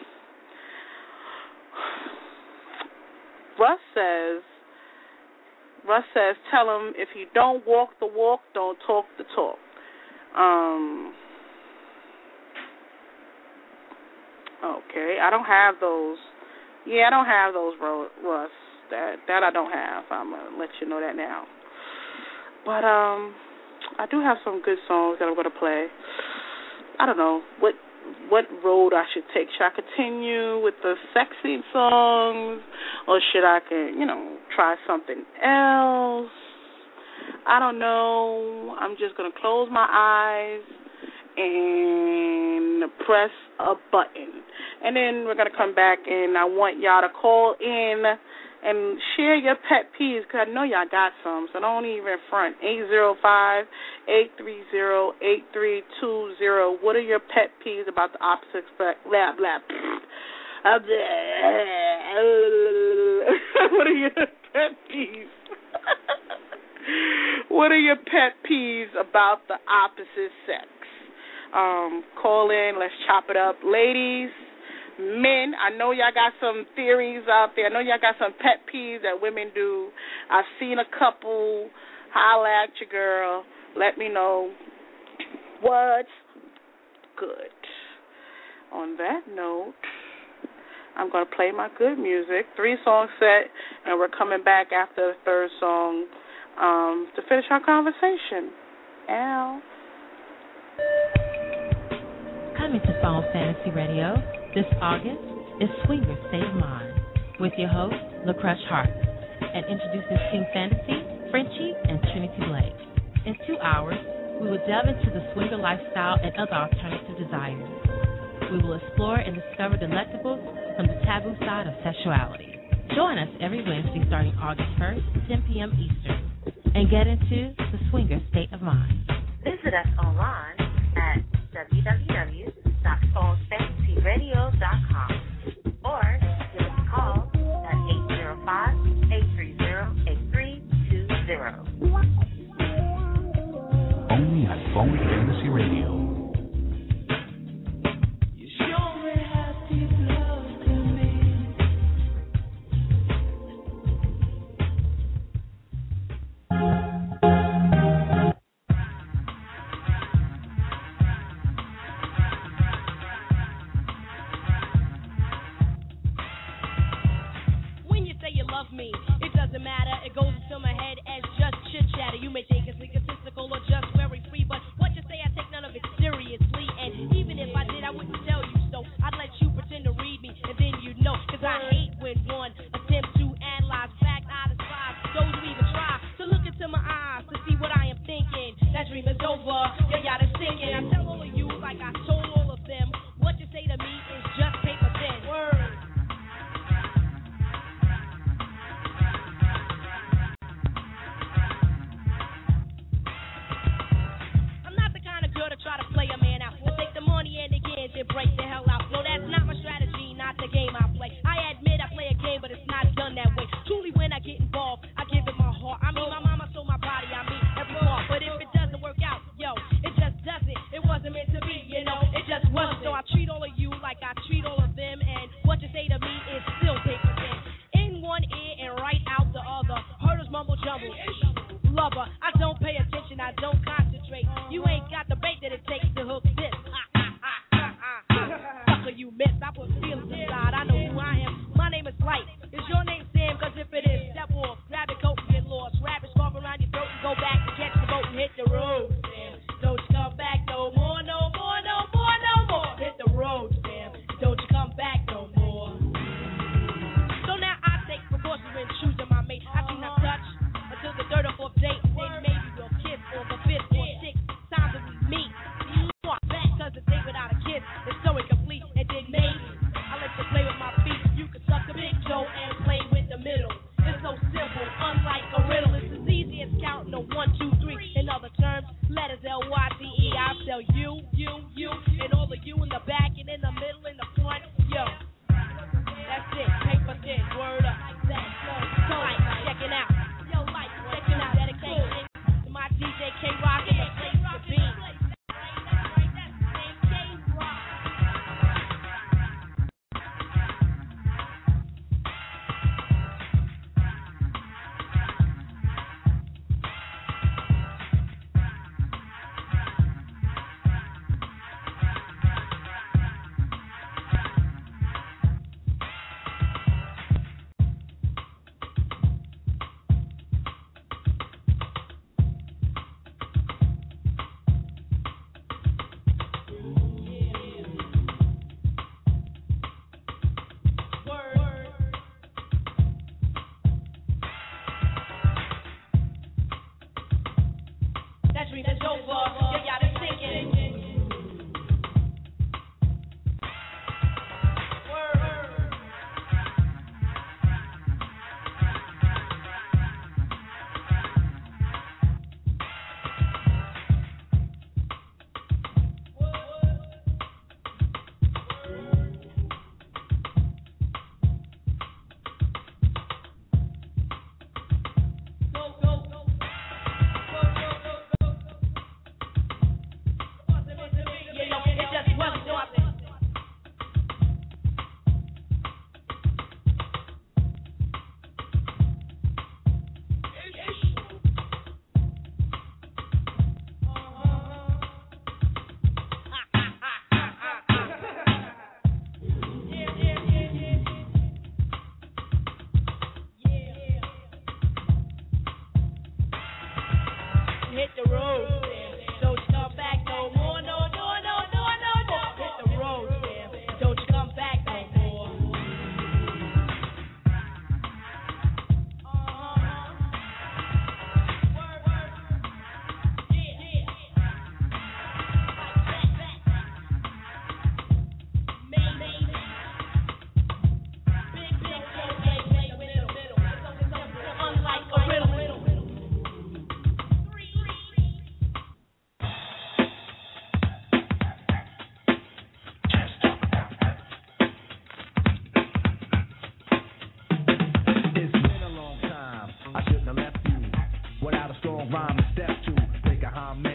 Russ says, Russ says, tell him if you don't walk the walk, don't talk the talk. Um, okay, I don't have those. Yeah, I don't have those, Russ. That that I don't have. I'm gonna let you know that now. But um, I do have some good songs that I'm gonna play. I don't know what. What road I should take. Should I continue with the sexy songs, or should I, you know, try something else? I don't know. I'm just going to close my eyes and press a button. And then we're going to come back, and I want y'all to call in and share your pet peeves, because I know y'all got some, so don't even front. eight zero five, eight three zero, eight three two zero. What are your pet peeves about the opposite sex? Blah, blah, blah. What are your pet peeves? What are your pet peeves about the opposite sex? Um, call in. Let's chop it up. Ladies, men, I know y'all got some theories out there. I know y'all got some pet peeves that women do. I've seen a couple. Holla at your girl. Let me know what's good. On that note, I'm going to play my good music. Three songs set, and we're coming back after the third song um, to finish our conversation. Al. Coming to Phone Fantasy Radio this August is Swinger State of Mind with your host, LaCrush Hart, and introducing Team Fantasy, Frenchie, and Trinity Blake. In two hours, we will delve into the swinger lifestyle and other alternative desires. We will explore and discover delectables from the taboo side of sexuality. Join us every Wednesday starting August first, ten p.m. Eastern, and get into the Swinger State of Mind. Visit us online at w w w dot phone fantasy radio dot com or give us a call at eight zero five, eight three zero, at Phone Fantasy Radio.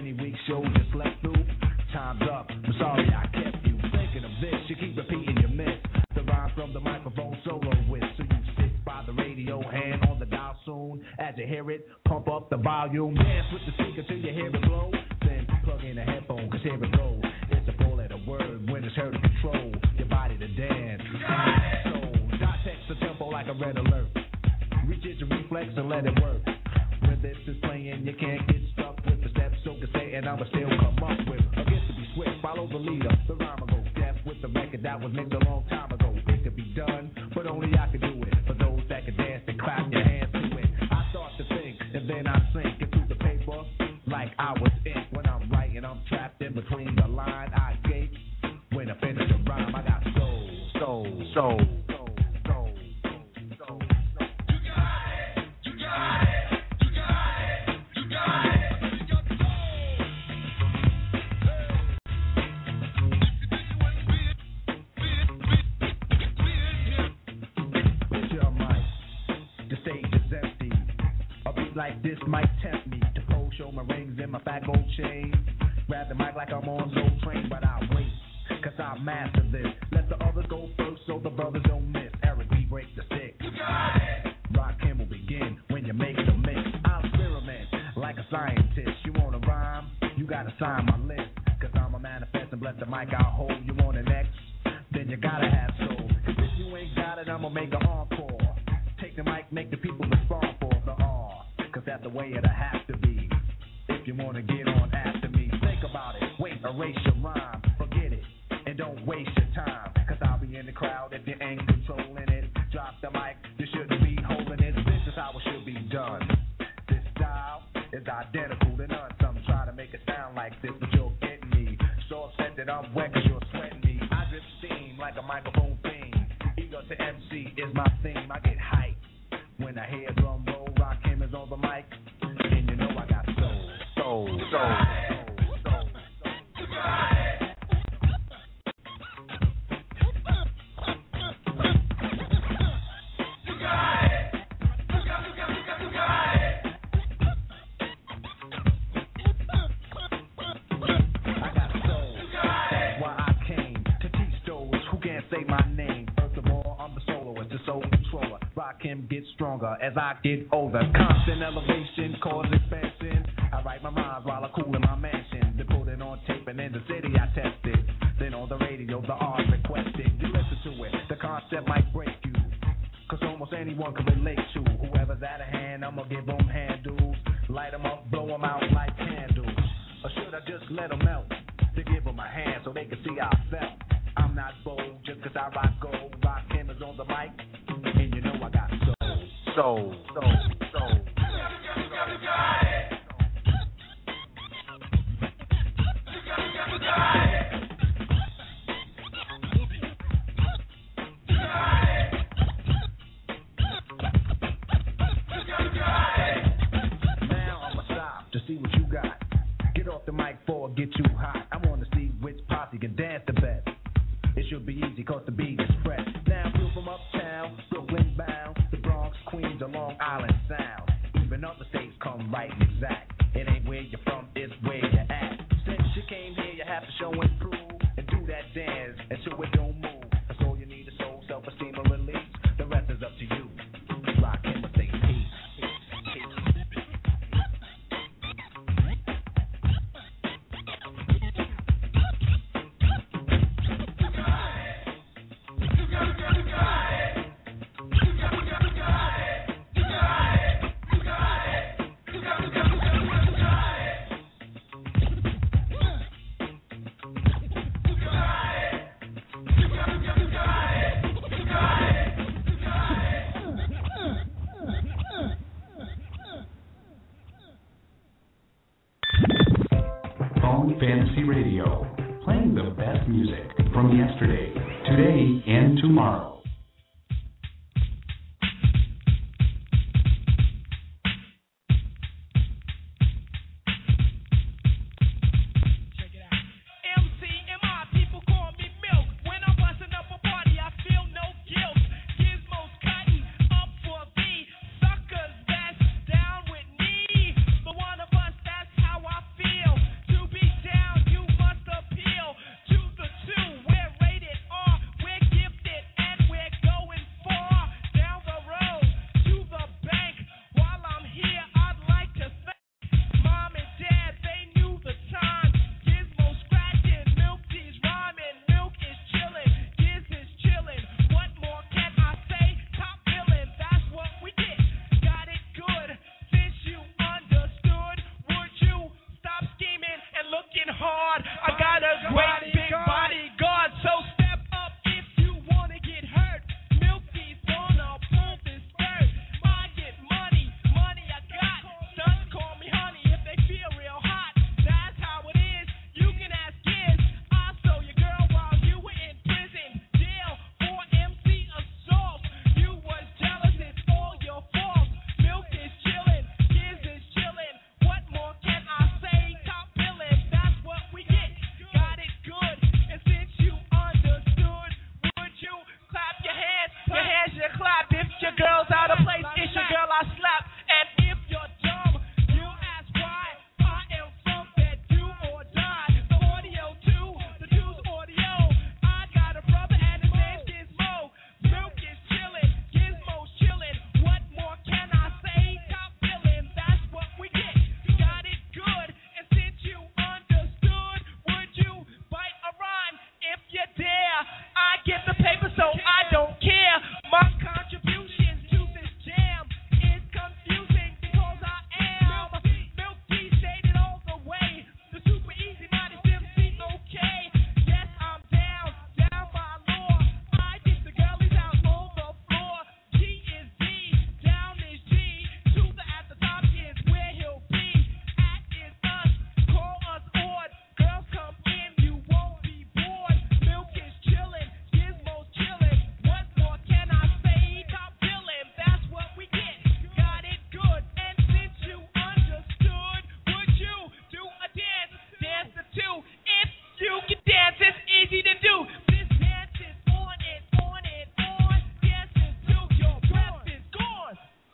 twenty week show just slept through. Time's up, I'm sorry I kept you thinking of this. You keep repeating your miss. The rhyme from the microphone solo with. So you sit by the radio, hand on the dial soon. As you hear it, pump up the volume. Dance with the speaker till you hear it blow. Then plug in a headphone, cause here it goes. It's a four letter word when it's heard to control your body to dance. So, dot text the tempo like a red alert. Reach it to reflex and let it work. When this is playing, you can't get stuck with the steps. So to say, and I'ma still come up with a gift to be swift. Follow the leader, the rhyme will go deaf with the record that was mixed a long time ago. It could be done, but only I could do it. For those that can dance and clap your hands to it. I start to think, and then I sink into the paper like I was in. When I'm writing, I'm trapped in between the line. I escape when I finish the rhyme. I got soul, soul, soul. Like this might tempt me to pose, show my rings and my fat gold chain. Grab the mic like I'm on Soul Train, but I'll wait, cause I master this. Let the others go first so the brothers don't miss. Eric B, break the stick. Rakim will begin when you make the mix. I'll experiment like a scientist. You wanna rhyme? You gotta sign my list. Cause I'm a manifest and bless the mic I'll hold. You want an X? Then you gotta have soul. Cause if you ain't got it, I'ma make an encore. Take the mic, make the people respond for the R. Cause that's the way it'll have to be. If you wanna get on after me, think about it. Wait, erase your rhyme. Forget it. And don't waste your time. Cause I'll be in the crowd if you ain't controlling it. Drop the mic, you shouldn't be holding it. This is how it should be done. This style is identical to none. Some try to make it sound like this, but you're getting me. So upset that I'm wet cause you're sweating me. I drip steam like a microphone theme. Ego to M C is my theme. I get hyped when I hear drum roll. Rakim is on the mic, and you know I got soul, soul, soul, soul, soul, soul. I got soul, that's why I came to teach those who can't say my name. First of all, I'm the soloist, the soul controller. Rakim gets stronger as I get older. Constant elevation, cause expansion. I write my rhymes while I cool in my mansion. They put it on tape and in the city I test it. Then on the radio the art requested. You listen to it, the concept might break you. Cause almost anyone can relate to. Whoever's out of hand, I'ma give them handles. Light them up, blow them out like candles. Or should I just let them melt? To give them a hand so they can see how I felt. I'm not bold just cause I rock gold. Rakim is on the mic. And you know I got soul, soul, soul, soul. Now I'ma stop to see what you got. Get off the mic before it get too hot. I wanna see which posse can dance the best. It should be easy cause the beat is fresh. Now feel from uptown, Brooklyn bound, the Bronx, Queens, or Long Island Sound. Even other states come right and exact. It ain't where you're from, it's where you're at. Since you came here, you have to show and prove. And do that dance until it don't move. That's all you need is soul, self-esteem, or release. The rest is up to you. Rakim will say peace. Fantasy Radio, playing the best music from yesterday, today, and tomorrow. yard. I got a great big bodyguard, so step up if you wanna get hurt. Milky's gonna pull this dirt. I get money, money I got. Sons call me honey if they feel real hot. That's how it is. You can ask kids. I stole your girl while you were in prison, jail for M C assault. You was jealous, it's all your fault. Milk is chillin', kids is chillin'. What more can I say? Top billin', that's what we get. Got it good, and since you understood, would you clap your hands? Your hands you clap. If your girl's out of place, it's your girl I slap. And if you're dumb, you ask why. I am from that do or die. The audio too, the dude's audio. I got a brother and his name's Gizmo. Milk is chillin', Gizmo's chillin'. What more can I say? Top billin', that's what we get. Got it good, and since you understood, would you bite a rhyme if you dare? I get the paper, so I don't care. My contributions to this jam is confusing because I am Milk D, shaded all the way. The super easy minded M C, okay. Yes, I'm down, down by law. I get the girlies out on the floor. G is D, down is G. To the at the top is where he'll be. At is us, call us odd. Girls come in, you won't be bored. Milk is chillin', Gizmo's chillin'. What more can I say? Top billin', that's what we get. Got it good, and since you understood, would you do a dance? Dance the two. If you can dance, it's easy to do. This dance is on and on and on. Dancing till your breath is gone.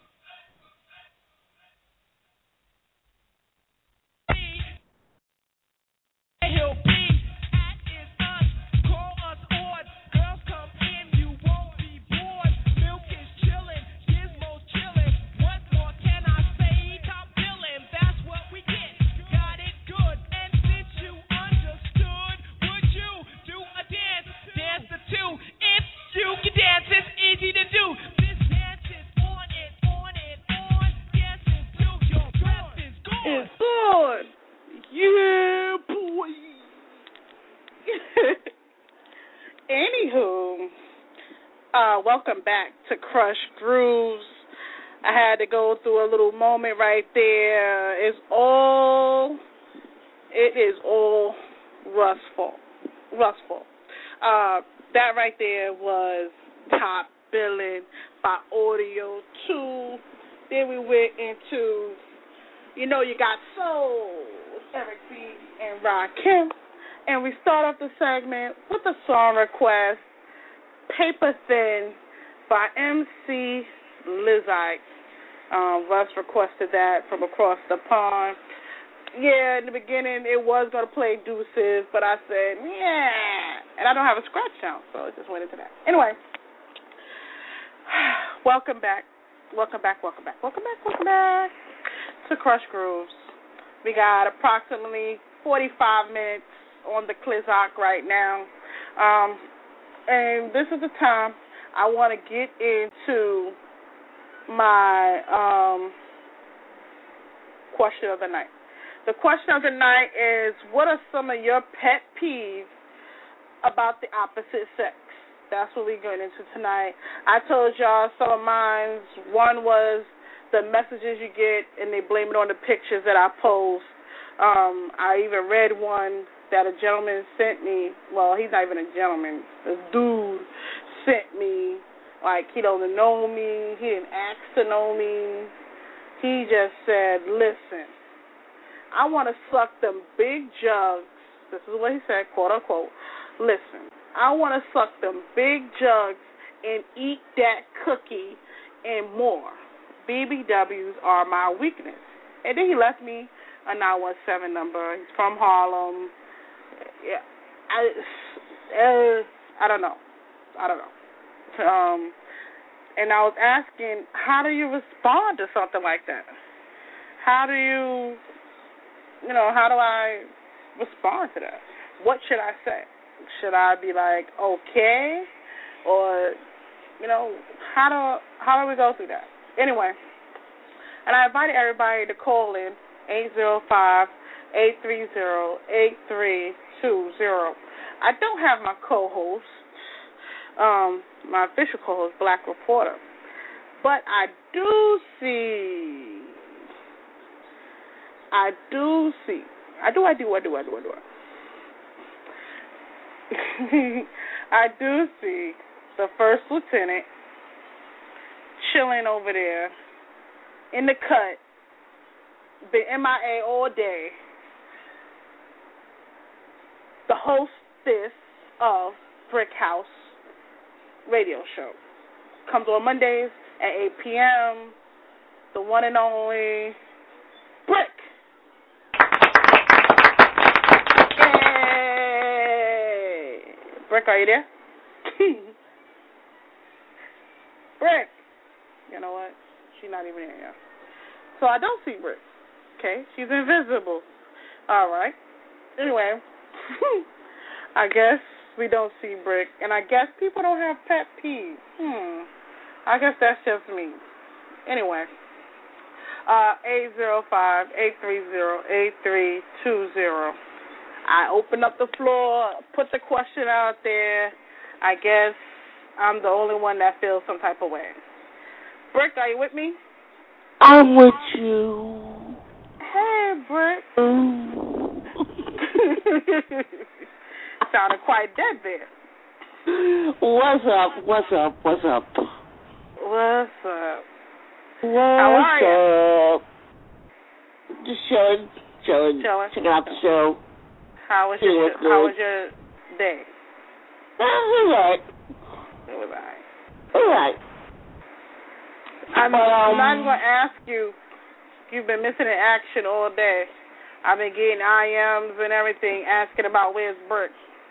He'll be at is us, call us odd. Girls come in, you won't be bored. Milk is chillin', Gizmo's chillin'. What more can I say? Top billin', that's what we get. Got it good, and since you understood, would you do a dance? Dance the two. If you can dance, it's easy to do. This dance is on and on and on. Dancing till your breath is gone. It's on. Yeah, boy. Anywho, uh, welcome back to Crush Grooves. I had to go through a little moment right there. It's all, it is all Russ fault. Russ fault. Uh, that right there was Top Billin' by Audio two. Then we went into You Know You Got Soul with Eric B. and Rakim. And we start off the segment with a song request, Paper Thin by M C Lizite. Um, Russ requested that from across the pond. Yeah, in the beginning it was going to play Deuces, but I said, yeah. And I don't have a scratch sound, so I just went into that. Anyway, welcome back. Welcome back, welcome back, welcome back, welcome back to Crush Grooves. We got approximately forty-five minutes on the Clizock right now. Um, and this is the time I want to get into my um, question of the night. The question of the night is, what are some of your pet peeves about the opposite sex? That's what we're going into tonight. I told y'all some of mine. One was the messages you get, and they blame it on the pictures that I post. Um, I even read one that a gentleman sent me. Well, he's not even a gentleman. This dude sent me, like, he doesn't know me. He didn't ask to know me. He just said, listen, I want to suck them big jugs. This is what he said, quote, unquote. Listen, I want to suck them big jugs and eat that cookie and more. B B Ws are my weakness. And then he left me a nine one seven number. He's from Harlem. Yeah, I, uh, I don't know. I don't know. Um, and I was asking, how do you respond to something like that? How do you, you know, how do I respond to that? What should I say? Should I be like, okay? Or, you know, how do, how do we go through that? Anyway, and I invited everybody to call in eight zero five, eight three zero, eight three two zero. I don't have my co-host, um, my official co-host, Black Reporter, but I do see, I do see, I do, I do, I do, I do, I do. I do see the first lieutenant chilling over there in the cut, been M I A all day. The hostess of Brick House radio show comes on Mondays at eight p.m. The one and only Brick. Yay! Brick, are you there? Brick. You know what? She's not even here. So I don't see Brick. Okay? She's invisible. All right. Anyway, I guess we don't see Brick. And I guess people don't have pet peeves. Hmm. I guess that's just me. Anyway. Uh, eight zero five, eight three zero, eight three two zero. I open up the floor, put the question out there. I guess I'm the only one that feels some type of way. Brick, are you with me? I'm with you. Hey, Brick. Sounded quite dead there. What's up? What's up? What's up? What's up? What's How are you? up? Just chilling, chilling, chilling. checking out the show. How was your How was your day? It was alright. It was alright. Alright. I'm, um, I'm not going to ask you. You've been missing in action all day. I've been getting I Ms and everything asking about where's Brick.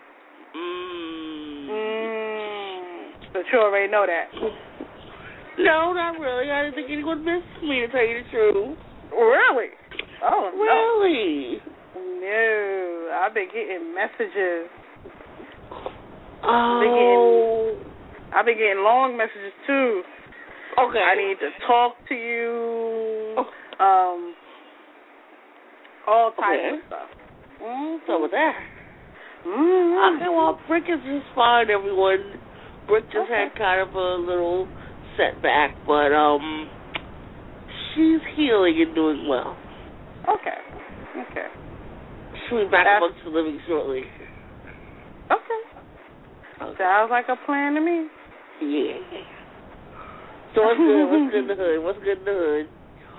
Mm. Mm. But you already know that. No, not really. I didn't think anyone missed me, to tell you the truth. Really? Oh, really? No. No. I've been getting messages. Oh. I've been getting, I've been getting long messages, too. Okay. I need to talk to you. Um, all types okay. of stuff. Mm, so with that. Mm-hmm. Okay, well, Brick is just fine, everyone. Brick just okay. had kind of a little setback, but um, she's healing and doing well. Okay. Okay. She'll be back That's... amongst the living shortly. Okay. okay. Sounds like a plan to me. Yeah. So what's good? What's good in the hood? What's good in the hood?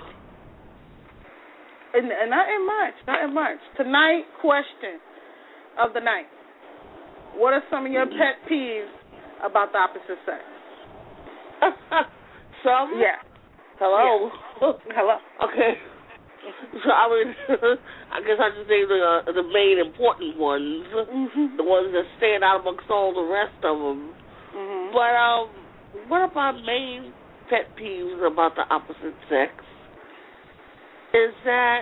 And, and nothing much. Nothing much. Tonight, question of the night. What are some of your pet peeves about the opposite sex? Some? Yeah. Hello? Yeah. Hello. Okay. So I mean, I guess I just named the, uh, the main important ones, mm-hmm. the ones that stand out amongst all the rest of them. Mm-hmm. But um, one of my main pet peeves about the opposite sex is that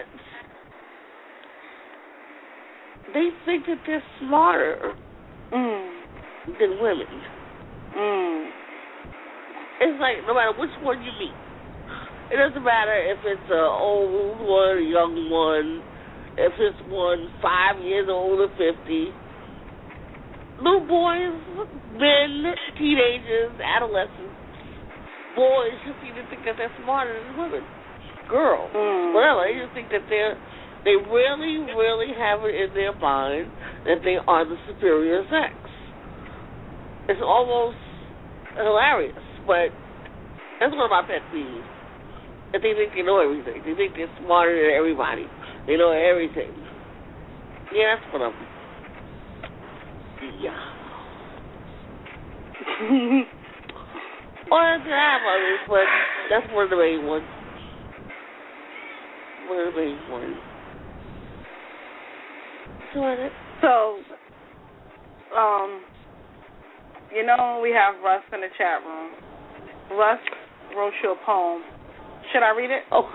they think that they're smarter mm. than women. Mm. It's like no matter which one you meet, it doesn't matter if it's an old one, a young one, if it's one five years old or fifty. Little boys, men, teenagers, adolescents, boys just seem to think that they're smarter than women. Girls, mm. whatever. They just think that they're, they really, really have it in their mind that they are the superior sex. It's almost hilarious, but that's one of my pet peeves. That they think they know everything. They think they're smarter than everybody. They know everything. Yeah, that's one of them. Yeah. Or I have others, but that's one of the main ones. One of the main ones. So, so, um, you know, we have Russ in the chat room. Russ wrote you a poem. Should I read it? Oh.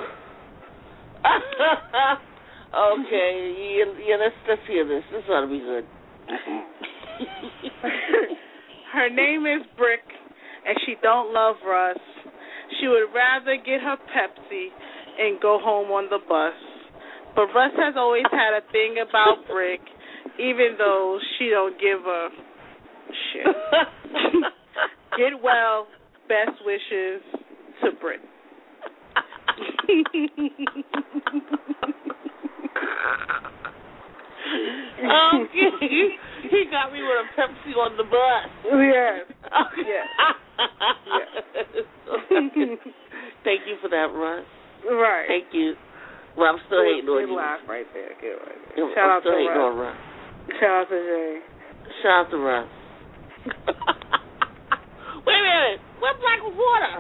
Okay. Yeah, yeah, let's let's hear this. This ought to be good. Her name is Brick, and she don't love Russ. She would rather get her Pepsi and go home on the bus. But Russ has always had a thing about Brick, even though she don't give a shit. Get well. Best wishes to Brick. Okay. He got me with a Pepsi on the bus. Yes. Yes. Yes. Thank you for that, Russ. Right. Thank you. Well, I'm still hating on you. Laugh right there. Good right there. I'm Shout out still to hating Russ. on Russ. Shout out to Jay. Shout out to Russ. Wait a minute. Where's Black Reporter?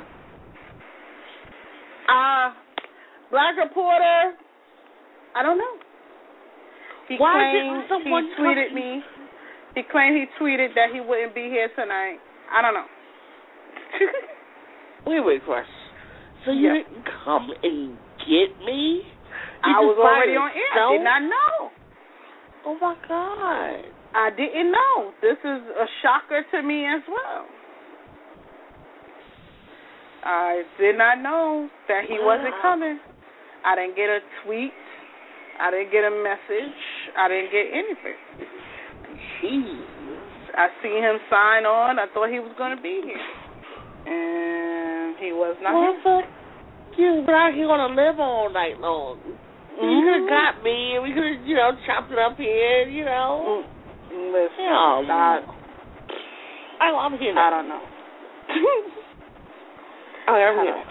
Uh, Black Reporter, I don't know. He Why claimed didn't someone he tweeted me. He claimed he tweeted that he wouldn't be here tonight. I don't know. Wait, wait, Crush. So you Yeah. didn't come and get me? You I was just by already on air. I did yourself? not know. Oh, my God. I didn't know. This is a shocker to me as well. I did not know that he Wow. wasn't coming. I didn't get a tweet. I didn't get a message. I didn't get anything. Jeez. I seen him sign on. I thought he was going to be here. And he was not Well, here. fuck you. But out here going to live all night long. Mm-hmm. You could have got me, and we could have, you know, chopped it up here, you know. Mm, listen, Oh, I, I, I'm here. I don't know. Oh, I'm here.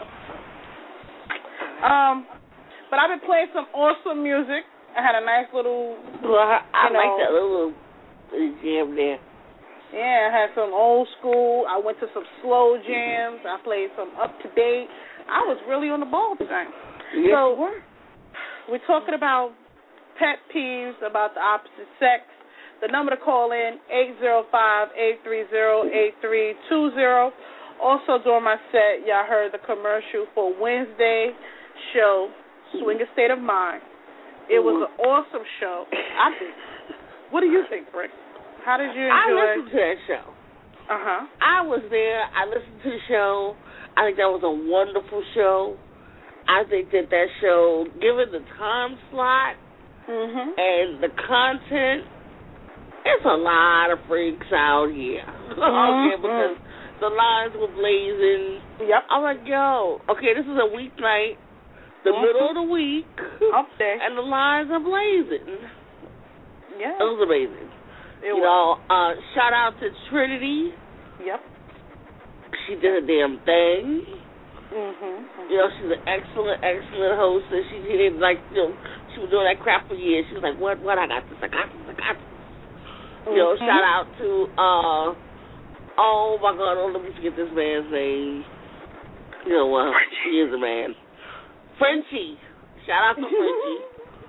Um, but I've been playing some awesome music. I had a nice little, Well, I, I you like know, that little jam there. yeah, I had some old school. I went to some slow jams. I played some up to date. I was really on the ball today. Yes, so you were. we're talking about pet peeves about the opposite sex. The number to call in, eight zero five, eight three zero, eight three two zero. Also, during my set, y'all heard the commercial for Wednesday show, Swing a State of Mind. It was an awesome show. I think. What do you think, Brick? How did you enjoy? I listened to that show. Uh-huh. I was there. I listened to the show. I think that was a wonderful show. I think that that show, given the time slot Mm-hmm. and the content, it's a lot of freaks out here. Mm-hmm. Okay, because the lines were blazing. Yep. I'm like, yo, okay, this is a weeknight, the Mm-hmm. middle of the week, Up there. and the lines are blazing. Yeah. It was amazing. It you was. know, uh, shout out to Trinity. Yep. She did her damn thing. Mm-hmm. You know, she's an excellent, excellent host, and she did, like, you know, she was doing that crap for years. She was like, what, what, I got this, I got this, I got this. Mm-hmm. You know, shout out to, uh, oh, my God, oh, let me forget this man's name. You know what? Uh, he is a man. Frenchie. Shout out to Frenchie.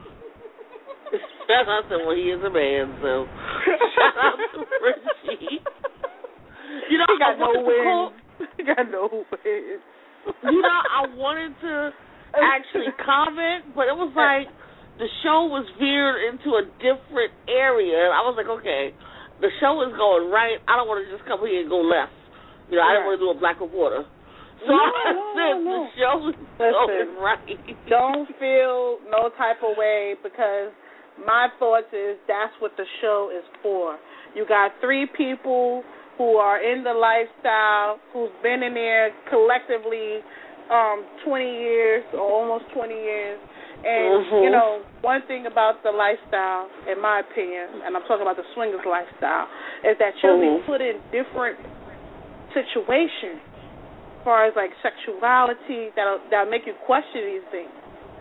Shout out to, well, he is a man, so shout out to Frenchie. You know, He got I no wanted to call, wins. He got no wins. you know, I wanted to actually comment, but it was like the show was veered into a different area, and I was like, okay, the show is going right. I don't want to just come here and go left. You know, I didn't want to do a Black Reporter. So No, I no, said no, no. the show is going right. Don't feel no type of way, because my thoughts is that's what the show is for. You got three people who are in the lifestyle, who's been in there collectively um, twenty years or almost twenty years. And, mm-hmm. you know, one thing about the lifestyle, in my opinion, and I'm talking about the swingers lifestyle, is that you'll mm-hmm. be put in different situations as far as, like, sexuality that'll, that'll make you question these things.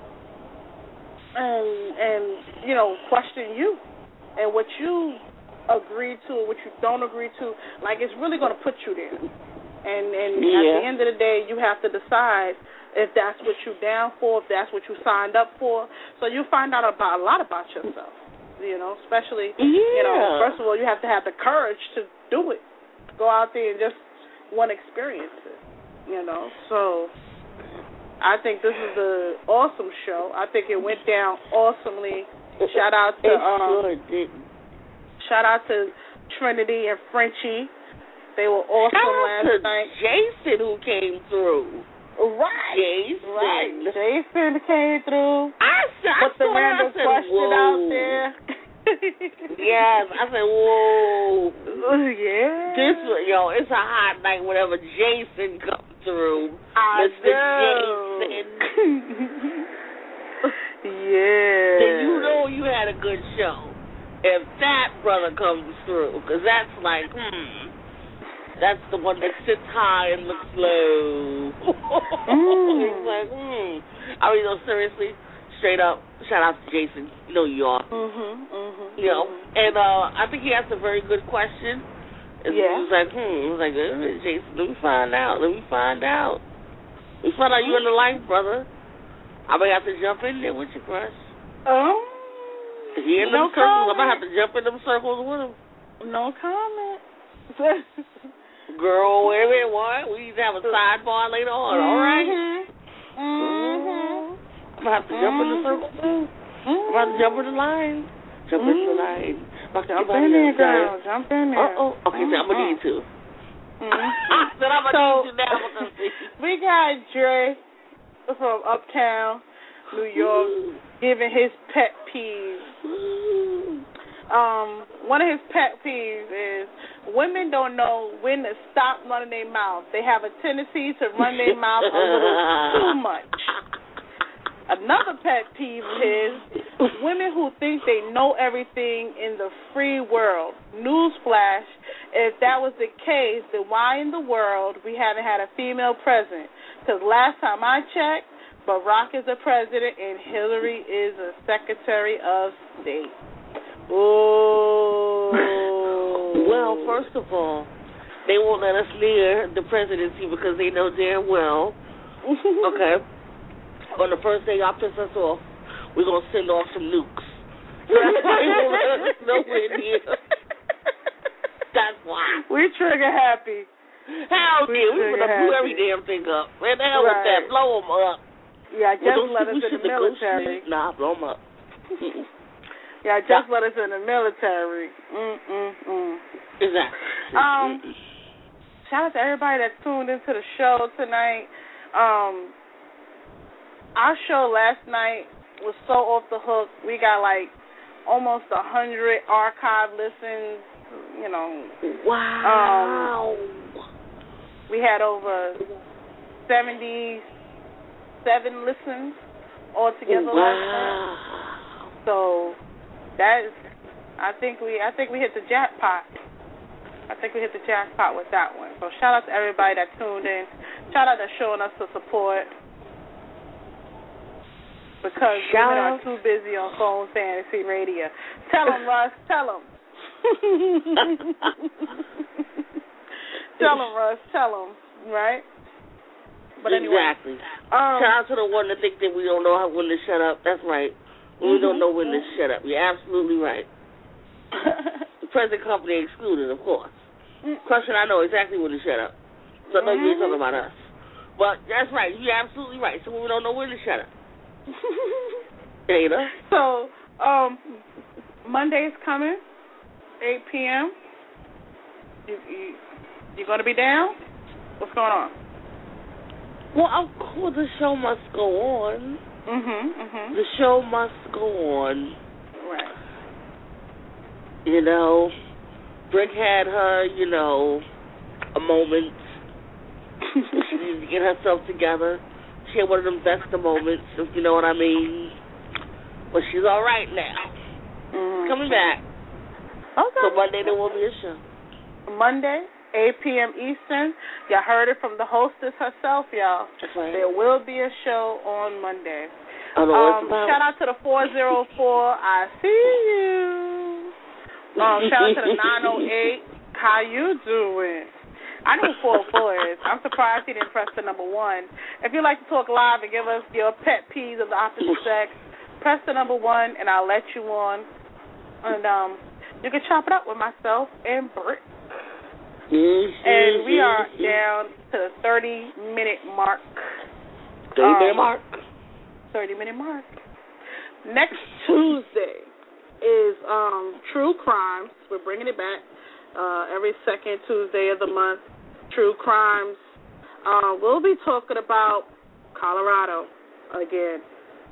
And, and, you know, question you and what you agree to, what you don't agree to. Like, it's really going to put you there. And, and yeah. at the end of the day, you have to decide if that's what you're down for, if that's what you signed up for. So you find out about a lot about yourself, you know, especially, yeah. you know, first of all, you have to have the courage to do it. Go out there and just want to experience it, you know. So I think this is an awesome show. I think it went down awesomely. Shout out to it um, sure did. Shout out to Trinity and Frenchie. They were awesome Shout out last to night. Jason who came through. Right. Jason. Right. Jason came through. I put the random said, question whoa. out there. Yes, I said, whoa. Yeah. This, yo, it's a hot night whenever Jason comes through. I Mister know. Jason. Yeah. Then you know you had a good show. If that brother comes through, because that's like, hmm, that's the one that sits high and looks low. Mm. It's like, hmm. I mean, no, seriously, straight up, shout out to Jason. You know you are. Mm-hmm, mm-hmm. You know, and uh, I think he asked a very good question. And yeah. He was like, hmm. He was like, hey, Jason, let me find out. Let me find out. Let me find out you in the life, brother. I may have to jump in there with you, crush. Oh. He in no them circles. comment. I'm going to have to jump in them circles with him. No comment. Girl, wait a minute, what? We need to have a sidebar later on, all right? Mm-hmm. Mm-hmm. I'm going to have to jump in the circle, too. Mm-hmm. I'm about to jump in the line. Jump mm-hmm. in the line. Jump in there, girl. Jump in there. Uh-oh. Okay, mm-hmm. so I'm going to need to. Mm-hmm. Then I'm going to so, need you now. We got Dre from Uptown, New York, giving his pet peeves. Um, one of his pet peeves is women don't know when to stop running their mouth. They have a tendency to run their mouth a little too much. Another pet peeve is women who think they know everything in the free world. Newsflash, if that was the case, then why in the world we haven't had a female president? Because last time I checked, Barack is the president and Hillary is a secretary of state. Oh. Well, first of all, they won't let us near the presidency because they know damn well, okay, on the first day y'all piss us off, we're going to send off some nukes. They won't let us nowhere near. That's why. We're trigger happy. Hell yeah, we want to blow every damn thing up. Man, the hell with that. Blow them up. Yeah, just well, let us in the military. Nah, blow them up. Yeah, just let us in the military. Mm-mm-mm. Exactly. Um, shout out to everybody that tuned into the show tonight. Um, our show last night was so off the hook. We got like almost a hundred archive listens. You know. Wow. Um, we had over seventy-seven listens altogether wow. last night. So. That is, I think we, I think we hit the jackpot. I think we hit the jackpot with that one. So shout out to everybody that tuned in. Shout out to showing us the support. Because shout women out. are too busy on Phone Fantasy Radio. Tell them, Russ. Tell them. Tell them, Russ. Tell them. Right. But anyway, exactly. Um, shout out to the one that think that we don't know how when to shut up. That's right. We mm-hmm. don't know when to shut up. You're absolutely right. The present company excluded, of course. Mm-hmm. Question, I know exactly when to shut up. So I know mm-hmm. you ain't talking about us. But that's right. You're absolutely right. So we don't know when to shut up. Ada. So, um, Monday's coming, eight p.m. You, you, you going to be down? What's going on? Well, of course, the show must go on. Mm-hmm, mm-hmm. The show must go on. Right. You know, Brick had her, you know, a moment. She needed to get herself together. She had one of them best of moments, if you know what I mean. But she's all right now. Mm-hmm. Coming back. Okay. So Monday there will be a show. Monday, eight p.m. Eastern. Y'all heard it from the hostess herself, y'all. That's right. There will be a show on Monday. I don't know um, what shout out to the four oh four. I see you. Um, shout out to the nine oh eight. How you doing? I know who four oh four is. I'm surprised he didn't press the number one. If you'd like to talk live and give us your pet peeves of the opposite sex, press the number one, and I'll let you on. And um, you can chop it up with myself and Britt. Mm-hmm. And we are down to the thirty-minute mark. thirty-minute um, mark. thirty-minute mark. Next Tuesday is um, True Crimes. We're bringing it back uh, every second Tuesday of the month. True Crimes. Uh, we'll be talking about Colorado again.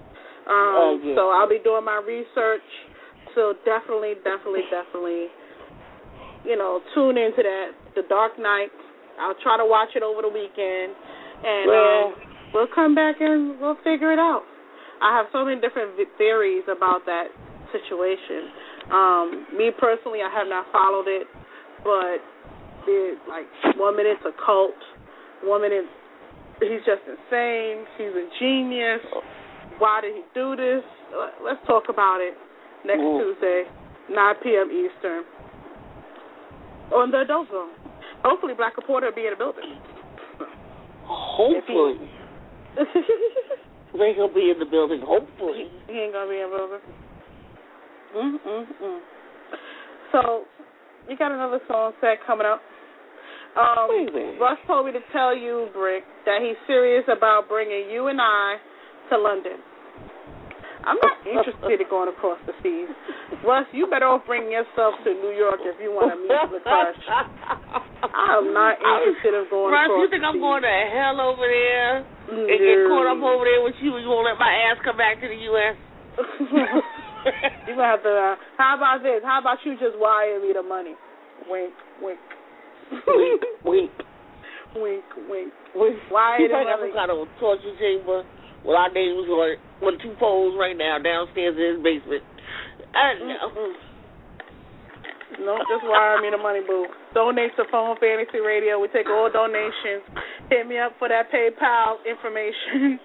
Um, oh, yeah. So I'll be doing my research. So definitely, definitely, definitely, you know, tune into that. The Dark Knight. I'll try to watch it over the weekend, and well, um, we'll come back and we'll figure it out. I have so many different theories about that situation. Um, me personally, I have not followed it, but it, like one minute it's a cult, one minute he's just insane, he's a genius. Why did he do this? Let's talk about it next Ooh. Tuesday, nine p.m. Eastern, on the Adult Zone. Hopefully, Black Reporter will be in the building. Hopefully. He'll be in the building, hopefully. He ain't going to be in the building. Mm-mm-mm. So, you got another song set coming up. Um, Russ told me to tell you, Brick, that he's serious about bringing you and I to London. I'm not interested in going across the seas. Russ, you better off bring yourself to New York if you want to meet the crush. I'm not interested in going Russ, across you think the I'm seas. going to hell over there no. and get caught up over there with you and you won't let my ass come back to the U S? You're going to have to, uh, how about this? How about you just wire me the money? Wink, wink. Wink, wink. Wink, wink. Wink. Wire You the think money. I'm kind of torture chamber? Well, our names are on two poles right now downstairs in his basement. I don't know. No, just wire me the money, boo. Donate to Phone Fantasy Radio. We take all donations. Hit me up for that PayPal information.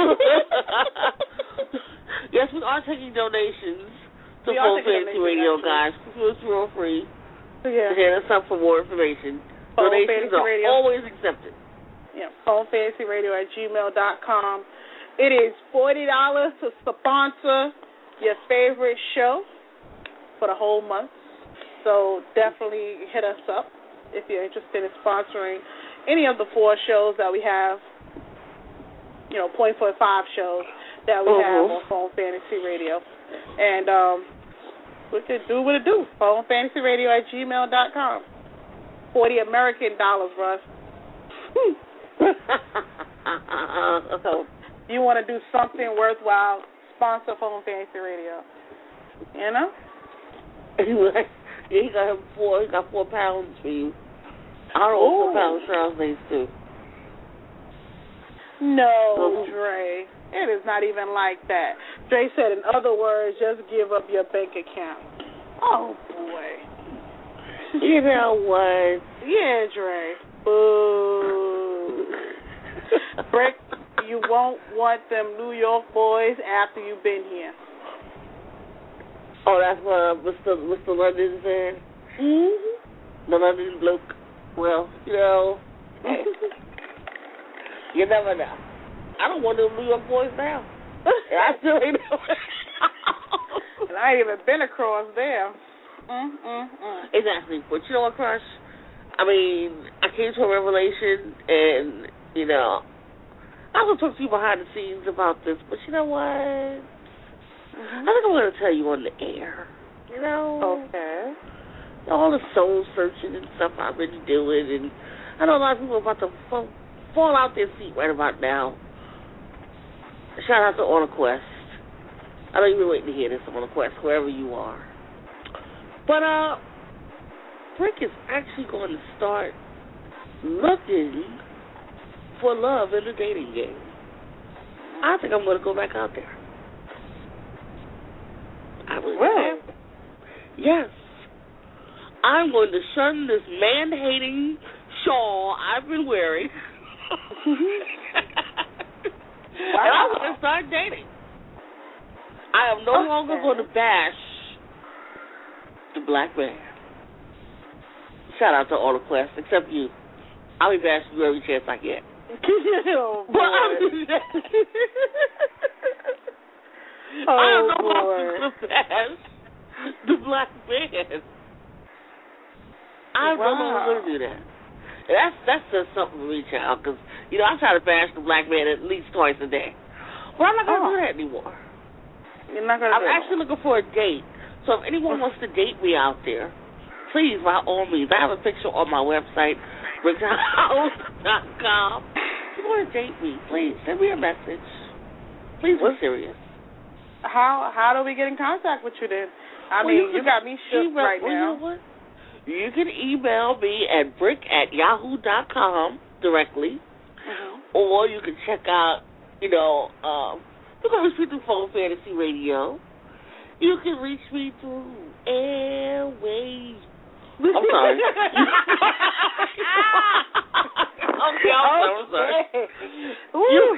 Yes, we are taking donations to We are Phone taking Fantasy donations, Radio, actually. guys. It's real free. Yeah. Hit us up for more information. Phone Donations Fantasy are Radio. always accepted. Yeah, Phone Fantasy Radio at gmail dot com. It is forty dollars to sponsor your favorite show for the whole month. So definitely hit us up if you're interested in sponsoring any of the four shows that we have, you know, point four five shows that we Uh-huh. have on Phone Fantasy Radio. And um, we could do what it do. Phone Fantasy Radio at gmail dot com. forty American dollars, Russ. So you want to do something worthwhile, sponsor Phone Fantasy Radio. You know? Yeah, he got him four. He got four pounds for you. I don't know what four pounds Charles needs too. No, Uh-huh. Dre. It is not even like that. Dre said, in other words, just give up your bank account. Oh boy. You know what? Yeah, Dre. Boo. Brick, you won't want them New York boys after you've been here. Oh, that's what uh, Mister Mister London said? Mm-hmm. The London bloke. Well, you know, hey, you never know. I don't want them New York boys now. And I still ain't know. And I ain't even been across there. Mm-mm-mm. Exactly. But you know what, Crush? I mean, I came to a revelation, and, you know, I was going to talk to you behind the scenes about this, but you know what? Mm-hmm. I think I'm going to tell you on the air. You know? Okay. All the soul searching and stuff I've been doing, and I know a lot of people are about to fall, fall out their seat right about now. Shout out to On a Quest. I know you've been waiting to hear this on a Quest, wherever you are. But, uh, Brick is actually going to start looking for love in the dating game. I think I'm going to go back out there. I really Well. am. Yes. I'm going to shun this man-hating shawl I've been wearing. Wow. And I'm going to start dating. I am no Okay. longer going to bash the black man. Shout out to all the Quest, except you. I'll be bashing you every chance I get. Oh, boy. But I'm oh, I am no boy. longer to bash the black man. I'm Wow. no longer going to do that. And that's that's just something for me, child, because, you know, I try to bash the black man at least twice a day. But I'm not going to Oh. do that anymore. You're not gonna I'm do actually looking for a date. So if anyone wants to date me out there, please, by all means. I have a picture on my website, brick house dot com. If you want to date me, please send me a message. Please be serious. how how do we get in contact with you then? I well, mean, you, you got me shook email, right well, now. You know what? You can email me at brick at yahoo dot com directly, mm-hmm. or you can check out, you know, um, you can reach me through Phone Fantasy Radio. You can reach me through Airways. I'm sorry. okay, I'm sorry. You,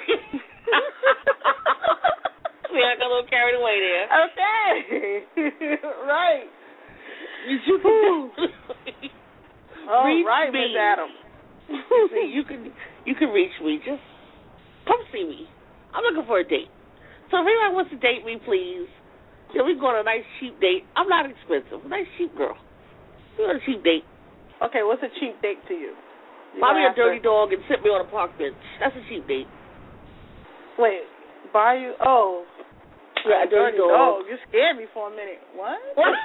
See, I got a little carried away there. Okay. Right. You can All reach right, me. Miss Adams. You see, you can you can reach me. Just come see me. I'm looking for a date. So if anybody wants to date me, please, you know, we can go on a nice cheap date. I'm not expensive. A nice cheap girl. We go on a cheap date. Okay, what's a cheap date to you? you Buy me a dirty to... dog and sit me on a park bench. That's a cheap date. Wait, buy you? Oh. Yeah, a dirty, dirty dog. dog. You scared me for a minute. What?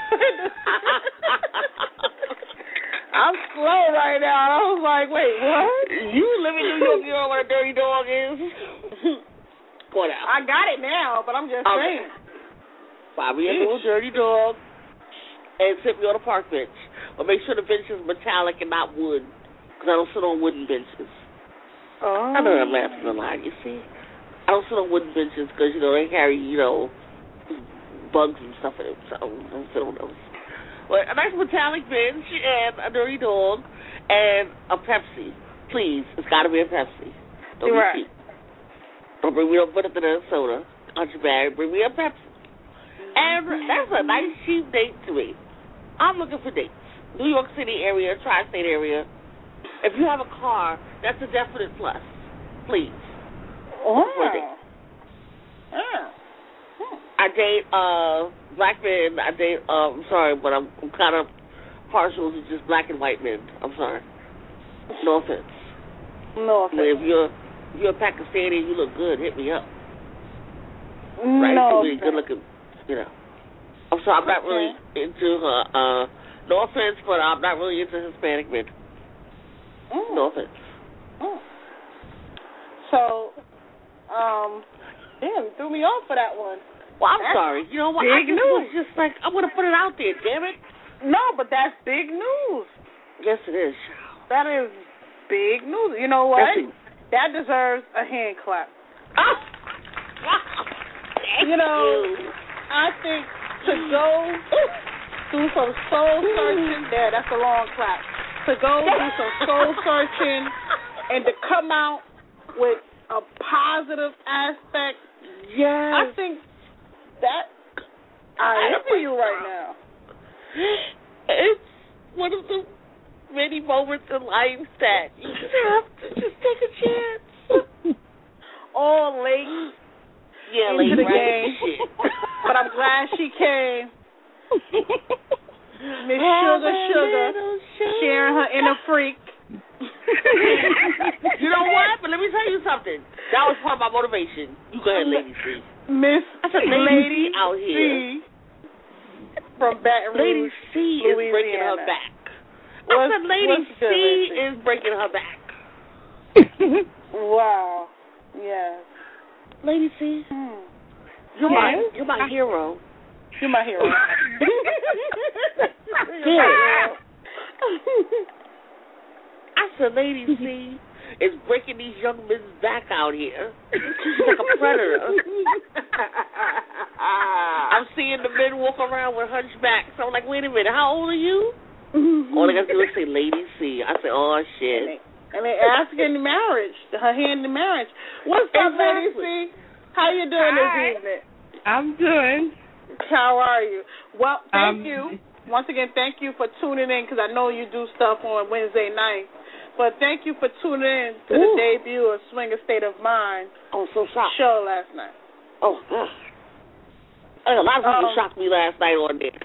I'm slow right now. I was like, wait, what? You live in New York, you know what a dirty dog is? Go on out. I got it now, but I'm just okay. saying. Buy me a little dirty dog and sit me on a park bench. But make sure the bench is metallic and not wood, because I don't sit on wooden benches. Oh. I know I'm laughing a lot, you see. I don't sit on wooden benches because, you know, they carry, you know, bugs and stuff in them, so I don't sit on those. But a nice metallic bench and a dirty dog and a Pepsi. Please, it's got to be a Pepsi. Don't right. be cheap. Don't bring me no vanilla soda on your bag. Bring me a Pepsi. And that's a nice, cheap date to me. I'm looking for dates. New York City area, tri-state area. If you have a car, that's a definite plus. Please. Oh. Yeah. I date uh, black men. I date. Uh, I'm sorry, but I'm, I'm kind of partial to just black and white men. I'm sorry. No offense. No offense. If you're if you're a Pakistani and you look good, hit me up. Right? No offense. Good looking. You know. I'm sorry. I'm not really into. Uh, uh, no offense, but I'm not really into Hispanic men. Mm. No offense. Mm. So. Um, damn, you threw me off for that one. Well, I'm that's sorry. You know what? Big I just news. was just like, I'm going to put it out there, damn it. No, but that's big news. Yes, it is. That is big news. You know what? That's that deserves a hand clap. Oh. You know, you. I think to go through some soul searching, there, that's a long clap. To go through some soul searching and to come out with a positive aspect. Yes. I think that I envy you right now. It's one of the many moments in life that you just have to just take a chance. All late yeah, into late the right game. Shit. But I'm glad she came. Miss Oh, Sugar Sugar, sharing her inner freak. You know what? But let me tell you something. That was part of my motivation. You go ahead, Lady C. Miss Lady C out here. C from Baton Rouge, Lady C is Louisiana. breaking her back. I What's, said Lady what's good, C Lady? is breaking her back. Wow. Yes. Lady C, Hmm. you're Hey. my you're my hero. You're my hero. Yeah. I said, Lady C is breaking these young men's back out here. She's like a predator. I'm seeing the men walk around with hunchbacks. So I'm like, wait a minute, how old are you? All I got to do is say Lady C. I said, oh, shit. And they ask her in marriage, her hand in marriage. What's up, Lady C? How you doing Hi. this evening? I'm doing. How are you? Well, thank Um, you. Once again, thank you for tuning in, because I know you do stuff on Wednesday night. But thank you for tuning in to Ooh. the debut of Swinger State of Mind Oh, so shocked. show last night. Oh, God. A lot of people Um, shocked me last night on there.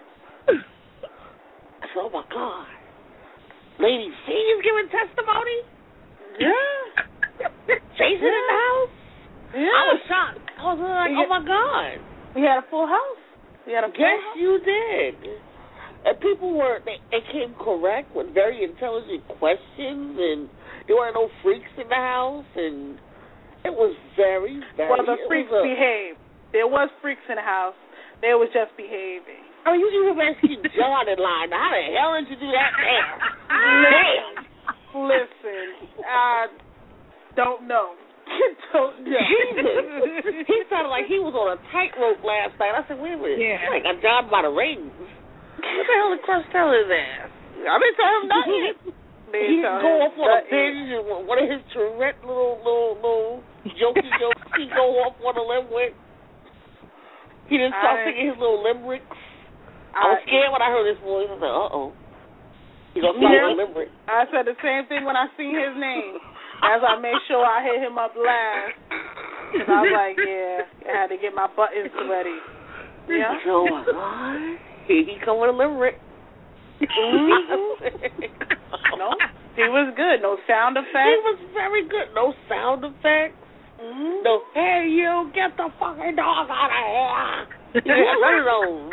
I said, oh, my God. Lady C is giving testimony? Yeah. Jason Yeah. in the house? Yeah. I was shocked. I was like, oh, my God. We had a full house. We had a full Yes, house. you did. And people were, they, they came correct with very intelligent questions, and there weren't no freaks in the house, and it was very, very... Well, the it freaks was a, behaved. there was freaks in the house. They was just behaving. I mean, you even asking John in line. How the hell did you do that? Damn. Damn. Listen, I don't know. don't know. Jesus. He sounded like he was on a tightrope last night. I said, wait a minute. Yeah. I got John by the reins. What the hell did Crush tell his ass? I didn't tell him nothing. He didn't go off on a binge and one of his Tourette little, little, little jokey jokes he go off on a limb with. He didn't start I, singing his little limericks. I, I was scared when I heard his voice. I said, uh-oh. He's going to start yeah, with a limerick. I said the same thing when I seen his name. As I made sure I hit him up last. Because I was like, yeah, I had to get my buttons ready. Yeah. So, what? Here he come with a limerick. Mm-hmm. No, he was good. No sound effects. He was very good. No sound effects. Mm-hmm. No, hey, you, get the fucking dog out of here. He had none of those.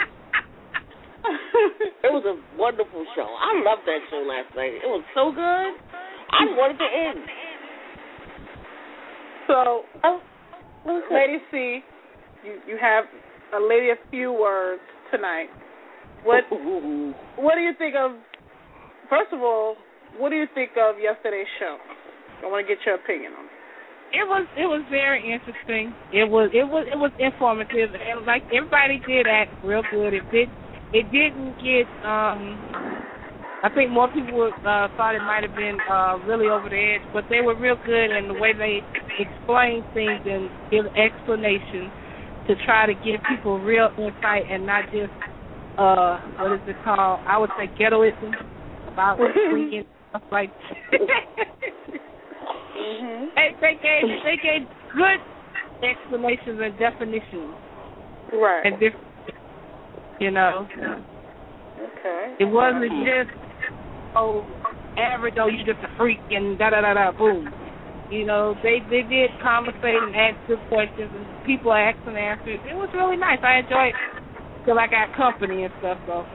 It was a wonderful show. I loved that show last night. It was so good. I wanted to end. So, oh, Lady C, you, you have a lady of few words tonight. What What do you think of? First of all, what do you think of yesterday's show? I want to get your opinion on it. It was it was very interesting. It was it was it was informative, and like everybody did act real good. It did it didn't get. Um, I think more people uh, thought it might have been uh, really over the edge, but they were real good in the way they explained things and give explanations to try to give people real insight and not just. Uh, what is it called? I would say ghettoism about freaking stuff like that. mm-hmm. they, they gave they gave good explanations and definitions. Right. And different, you know. Okay. It wasn't just oh average. Oh, you just a freak and da da da da boom. You know, they they did conversate and ask good questions and people asked and answered. It was really nice. I enjoyed. Feel like I got company and stuff, so.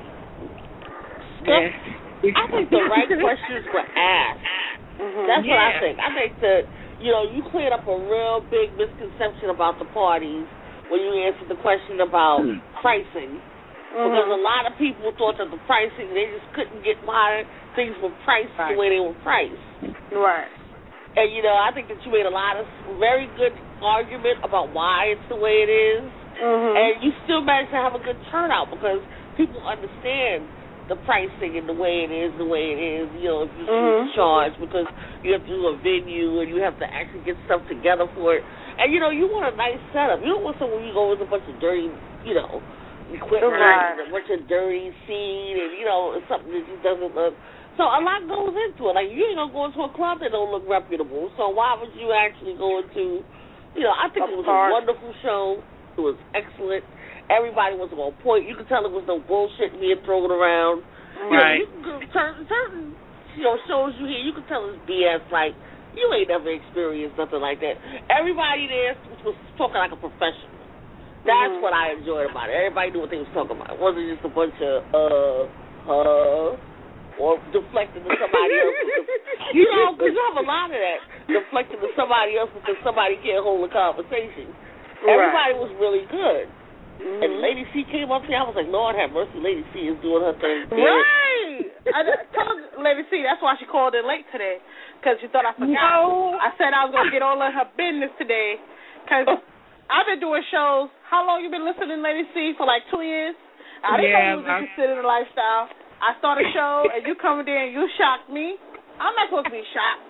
Yeah. I think the right questions were asked. Mm-hmm. That's yeah. what I think. I think that, you know, you cleared up a real big misconception about the parties when you answered the question about mm. pricing. Mm-hmm. Because a lot of people thought that the pricing, they just couldn't get why things were priced right. the way they were priced. Right. And, you know, I think that you made a lot of very good argument about why it's the way it is. Mm-hmm. And you still manage to have a good turnout because people understand the pricing and the way it is, the way it is, you know, if you mm-hmm. charge because you have to do a venue and you have to actually get stuff together for it. And, you know, you want a nice setup. You don't want someone you go with a bunch of dirty, you know, equipment right. and a bunch of dirty seed and, you know, something that just doesn't look. So a lot goes into it. Like, you ain't going to go into a club that don't look reputable. So why would you actually go into, you know, I think it was a wonderful show. It was excellent. Everybody was on point. You could tell it was no bullshit being thrown around. Right. You know, you could, certain, certain you know, shows you hear, you could tell it's B S. Like, you ain't never experienced nothing like that. Everybody there was talking like a professional. That's mm-hmm. what I enjoyed about it. Everybody knew what they was talking about. It wasn't just a bunch of, uh, uh, or deflecting to somebody else. You know, because you have a lot of that. Deflecting to somebody else because somebody can't hold a conversation. Everybody right. was really good. Mm-hmm. And Lady C came up here. I was like, Lord have mercy, Lady C is doing her thing. Right. I told Lady C, that's why she called in late today, because she thought I forgot. No. I said I was going to get all of her business today, because I've been doing shows. How long you been listening, Lady C? For like two years? I didn't yeah, know you was interested in the lifestyle. I started a show, and you come in there and you shocked me. I'm not supposed to be shocked.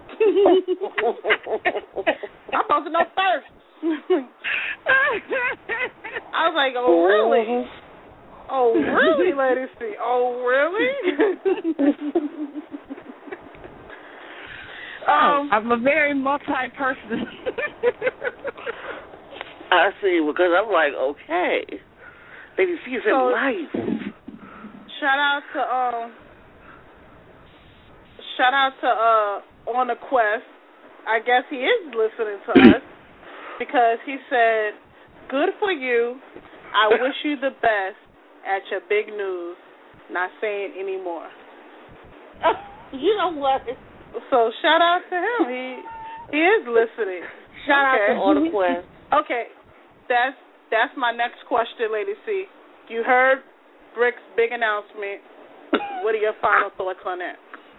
I'm supposed to know first. I was like, oh, really? Oh, really, Lady C? Oh, really? um, I'm a very multi-person. I see, because I'm like, okay. Lady C is in so, life. Shout out to, um, shout out to, uh, On the Quest. I guess he is listening to us. Because he said, good for you. I wish you the best at your big news. Not saying anymore. You know what? So shout out to him. He he is listening. Shout okay. out to On the Quest. Okay. That's that's my next question, Lady C. You heard Brick's big announcement. What are your final thoughts on that?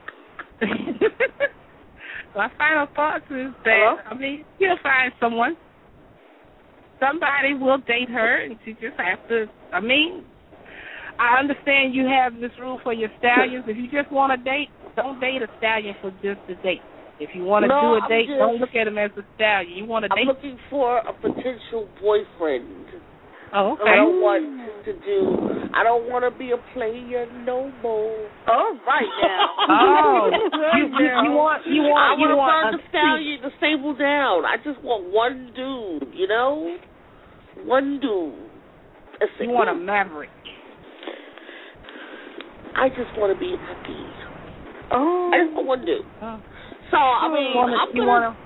My final thoughts is that, Hello? I mean, you'll find someone. Somebody will date her, and she just has to, I mean, I understand you have this rule for your stallions. If you just want to date, don't date a stallion for just a date. If you want to No, do a I'm date, just- don't look at him as a stallion. You want to I'm date. looking for a potential boyfriend. Oh, okay. I don't want to do. I don't want to be a player no more. All right now. Oh, you, you, you want you I want you want to want burn a the stallion to stable down. I just want one dude, you know, one dude. That's You it. want a maverick. I just want to be happy. Oh. I just want one dude. Oh. So I mean, You wanna, I'm you gonna. wanna,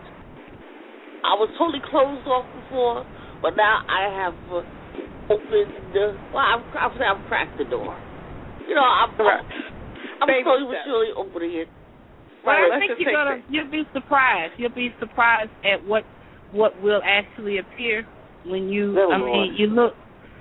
I was totally closed off before, but now I have uh, opened. The, well, I've, I've, I've cracked the door. You know, I'm. I'm, I'm Baby slowly but steps. surely opening it. Well, Right, I let's think just you're take gonna you'll be surprised. You'll be surprised at what what will actually appear when you. Oh, I Lord. mean, you look.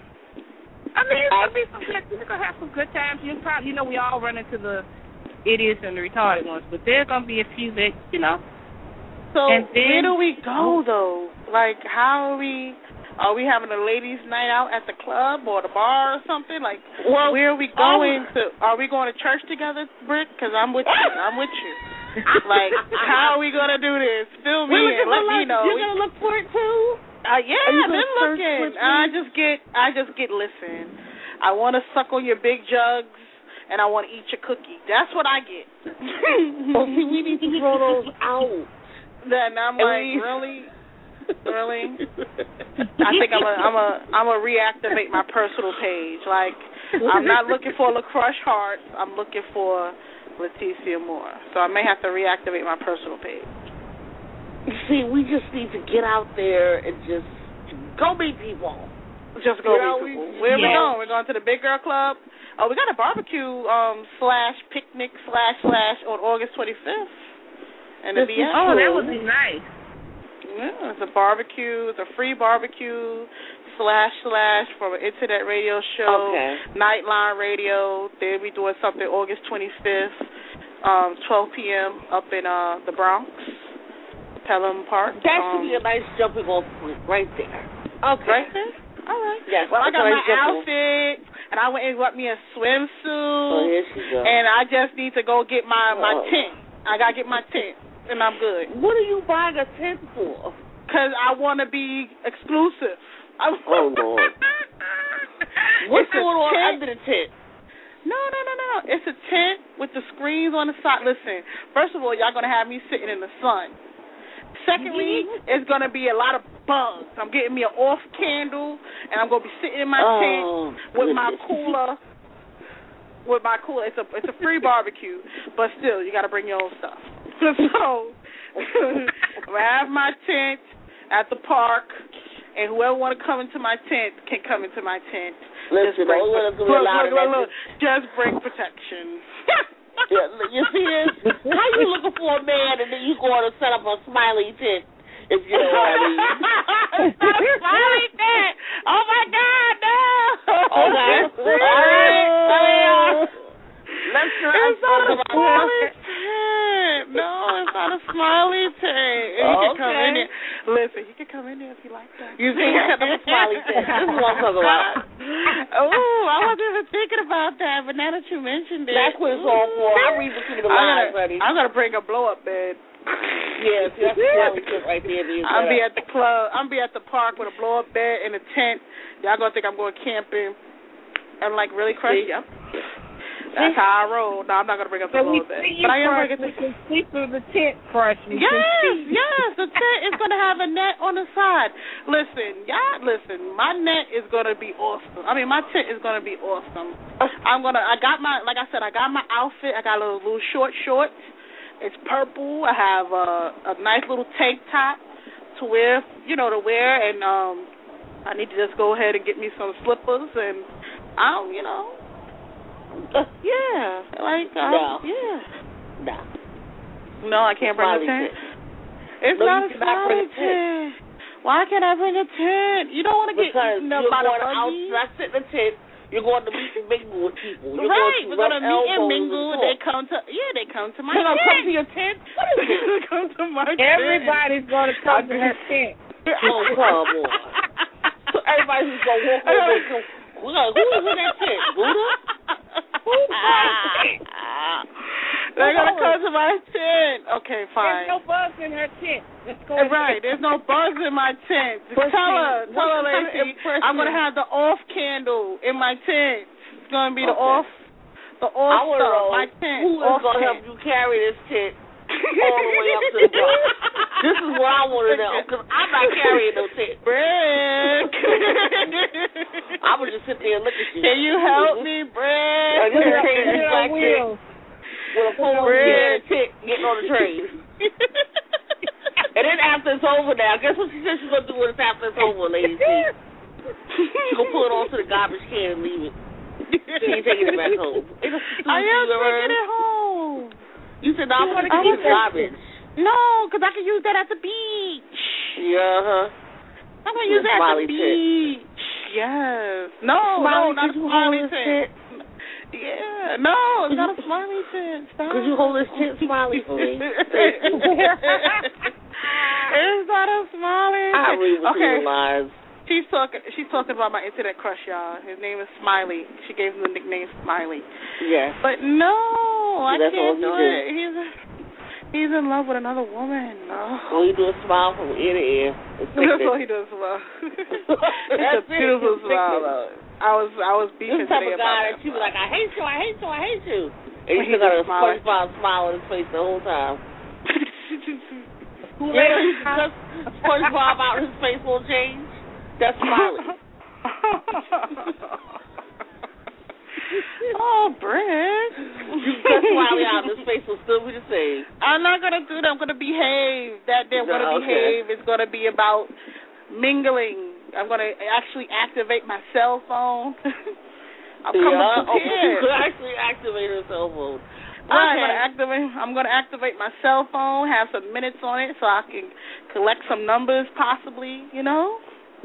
I mean, it's gonna be some good. You're gonna have some good times. You probably, you know, we all run into the idiots and the retarded ones, but there's gonna be a few that, you know. So And then- where do we go though? Like, how are we? Are we having a ladies' night out at the club or the bar or something? Like, Well, where are we going to? Are we going to church together, Britt? Because I'm with you. I'm with you. Like, how are we gonna do this? Fill me We're in. looking Let for me like- know. You're We- gonna look for it too. Uh, yeah, Are you I've gonna been search looking. with me? I just get, I just get. Listen, I want to suck on your big jugs, and I want to eat your cookie. That's what I get. Well, see, we need to throw those out. Then I'm And like, we- really, really. I think I'm a, I'm a, I'm a reactivate my personal page. Like, I'm not looking for LaCrush Heart. I'm looking for Leticia Moore. So I may have to reactivate my personal page. You see, we just need to get out there and just go meet people. Just go You know, meet people. we- Where we yeah. going? We're going to the Big Girl Club. Oh, we got a barbecue um slash picnic slash slash on August twenty-fifth. And the This B S. is Oh, that cool. would be nice. Yeah, it's a barbecue. It's a free barbecue slash slash for an internet radio show. Okay. Nightline Radio. They'll be doing something August twenty-fifth, um, twelve p.m. up in uh the Bronx, Pelham Park. That um, should be a nice jumping off point right there. Okay. Right there? All right. Yes. Well, I got that's my a nice jumping off. outfit, and I went and got me a swimsuit. Oh, here she goes. And I just need to go get my, my Oh. tent. I got to get my tent, and I'm good. What are you buying a tent for? Because I want to be exclusive. I, Oh, Lord. What's It's a going on tent. under the tent? No, no, no, no. It's a tent with the screens on the side. Listen, first of all, y'all going to have me sitting in the sun. Secondly, it's going to be a lot of bugs. I'm getting me an off candle, and I'm going to be sitting in my Oh, tent with my goodness. cooler. With my cooler. It's a it's a free barbecue, but still, you got to bring your own stuff. So, I'm going to have my tent at the park, and whoever want to come into my tent can come into my tent. Listen, Just bring, only one that's look, gonna be allowed look, in that look, look. Just bring protection. Yeah, you see this? How you looking for a man and then you going to set up a smiley tent? If you know what I mean. It's not a smiley tent. Oh my God, no. Okay. All right. All right. Let's try It's not a about smiley that. tent. No, it's not a smiley tent. He can come in Okay. there. Listen, he can come in there if you like that. You see, set up a smiley tent. This is what I'm talking about. Oh, I wasn't even thinking about that, but now that you mentioned it. That's what it's all for. I read between the lines, buddy. I'm going to bring a blow-up bed. Yes, that's the smiley tent right there. that you I'll set be up. at the club. I'll be at the park with a blow-up bed and a tent. Y'all going to think I'm going camping. I'm like, really, Chris? See? Yep. That's how I roll. No, I'm not going to bring up the So we blow-up bed. see But you I am crush. bringing We the... can see through the tent crush. We Yes, can see. yes. The tent is going to have a net on the side. Listen, y'all, listen. My net is going to be awesome. I mean, my tent is going to be awesome. I'm going to, I got my, like I said, I got my outfit. I got a little, little short shorts. It's purple. I have a, a nice little tank top to wear, you know, to wear. And um, I need to just go ahead and get me some slippers. And I'll, you know, yeah. Like, uh, No. yeah. No. No, I can't bring a Smiley tent. tent. It's No, not you a cannot bring smiley a tent. tent. Why can't I bring a tent? You don't want to get because eaten up you're by the going out, buggy. not sit in the tent. You're going to meet and mingle with people. You're right, going to we're going to meet and elbows mingle. and They talk. come to, yeah, they come to my They're tent. gonna come to your tent? What is They're going to come to my tent. Everybody's going to come to her tent. Oh, come on. So everybody who's going to walk over and go, who is in that tent? Buddha? Who's They're going to come to my tent. Okay, fine. There's no bugs in her tent. Let's go Right, there's no bugs in my tent. First tell thing- her, tell her, what's the Lacey, first I'm going to thing? have the off candle in my tent. It's going to be the Okay. off, the I off want to stuff, know my tent. who is off going to tent. help you carry this tent all the way up to the top. This is what I want to know, because I'm not carrying no tent. Brick. I would just sit there and look at you. Can you help me, I Brick? just take this black tent with a phone and a tent getting on the train. And then after it's over now, guess what she said she's going to do when it's after it's over, ladies? She's going to pull it onto the garbage can and leave it. Then you taking it back home. I am taking it home. You said, no, I'm going to I keep want the garbage. No, because I can use that at the beach. Yeah, uh-huh. I'm going to use that at Smiley the beach. Yes. No, Smiley, no, not a could you smiley hold this tent. Yeah, no, it's not a smiley tent. Stop. Could you hold this tent smiley for me? It's not a smiley tent. I read between Okay. the lines. She's talking. She's talking about my internet crush, y'all. His name is Smiley. She gave him the nickname Smiley. Yes. But no, I That's can't all do he it. He's he's in love with another woman. No. All you do is smile from ear to ear. That's all he does. Smile. It's That's a beautiful it. smile, though. I was I was beefing This type today of about guy that. that you be like, I hate you, I hate you, I hate you. And When you still he's got a smiling. SpongeBob smile on his face the whole time. Who Yeah. later you can cut SpongeBob out and his face won't change? That's Smiley. Oh, Britt. You can cut Smiley out and his face will still be the same. I'm not going to do that. I'm going to behave. That day I'm going to No, okay. behave. It's going to be about mingling. I'm going to actually activate my cell phone. I'm coming yeah, prepared. okay, you could actually activate her cell phone. Right, I'm Okay. gonna activate. I'm gonna activate my cell phone. Have some minutes on it, so I can collect some numbers, possibly. You know.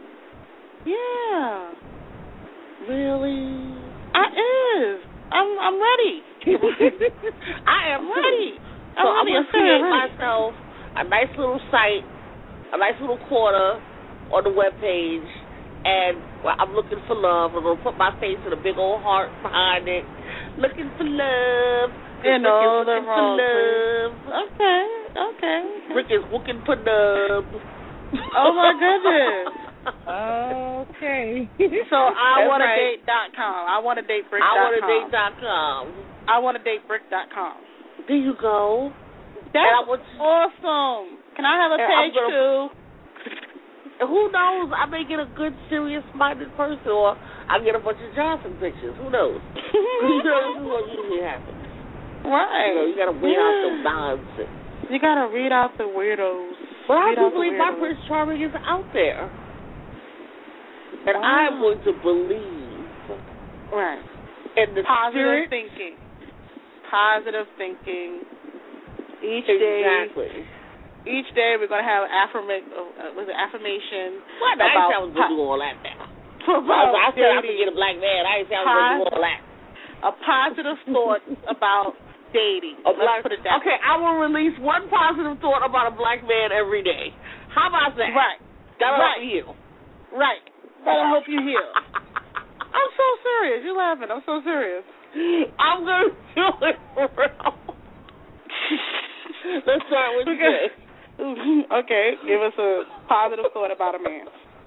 Yeah. Really? I is. I'm. I'm ready. I am ready. So I'm I'm ready. going to create ready. myself a nice little site, a nice little corner on the webpage, and well, I'm looking for love. I'm going to put my face in a big old heart behind it. Looking for love. You Rick know is the looking for wrong love. Okay. Okay. Rick is looking for love. Oh my goodness. Okay. So I That's want to right. date dot com. I want to date brick I dot com. want to date dot com. I want to date brick dot com. There you go. That's And I want to- awesome. Can I have a And I'm page gonna- too? And who knows? I may get a good, serious-minded person, or I get a bunch of Johnson pictures. Who knows? You know, this is what usually happens. Right. You know, you got to weed yeah. out some nonsense. You got to read out the weirdos. But I Read do out the believe my weirdos. Prince Charming is out there. And Wow. I'm going to believe Right. in the Positive spirit. thinking. Positive thinking. Each Exactly. day. Each day we're gonna have affirmation. Uh, was it affirmation? What? I about ain't say I was going to po- do all that now. about I said I could dating. get a black man. I ain't say I was going to do all that. A positive thought about dating. A Let's black, put it that okay, way. I will release one positive thought about a black man every day. How about that? Right. That'll Right. help you. Right. That'll help you heal. I'm so serious. You're laughing. I'm so serious. I'm going to do it for real. Let's start with you. Okay. Okay. Give us a positive thought about a man.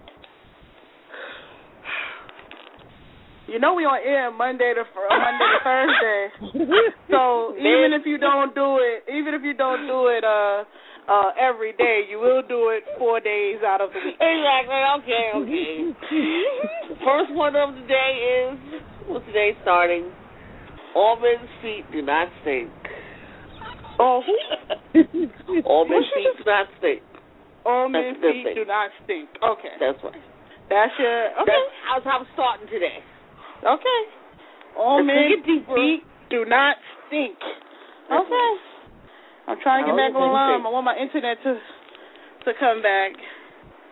You know we on air Monday to fr- Monday to Thursday. So even if you don't do it, even if you don't do it uh uh every day, you will do it four days out of the week. Exactly. Okay, okay. First one of the day is, what's today starting? All men's feet do not stink. Oh, All men's feet do not stink. All That's men's a good feet thing. do not stink. Okay. That's right. That's your okay. That's how I'm starting today. Okay. All Let's men's dig it deeper. feet do not stink. Okay. I'm trying to get Oh, back you online. think. I want my internet to to come back.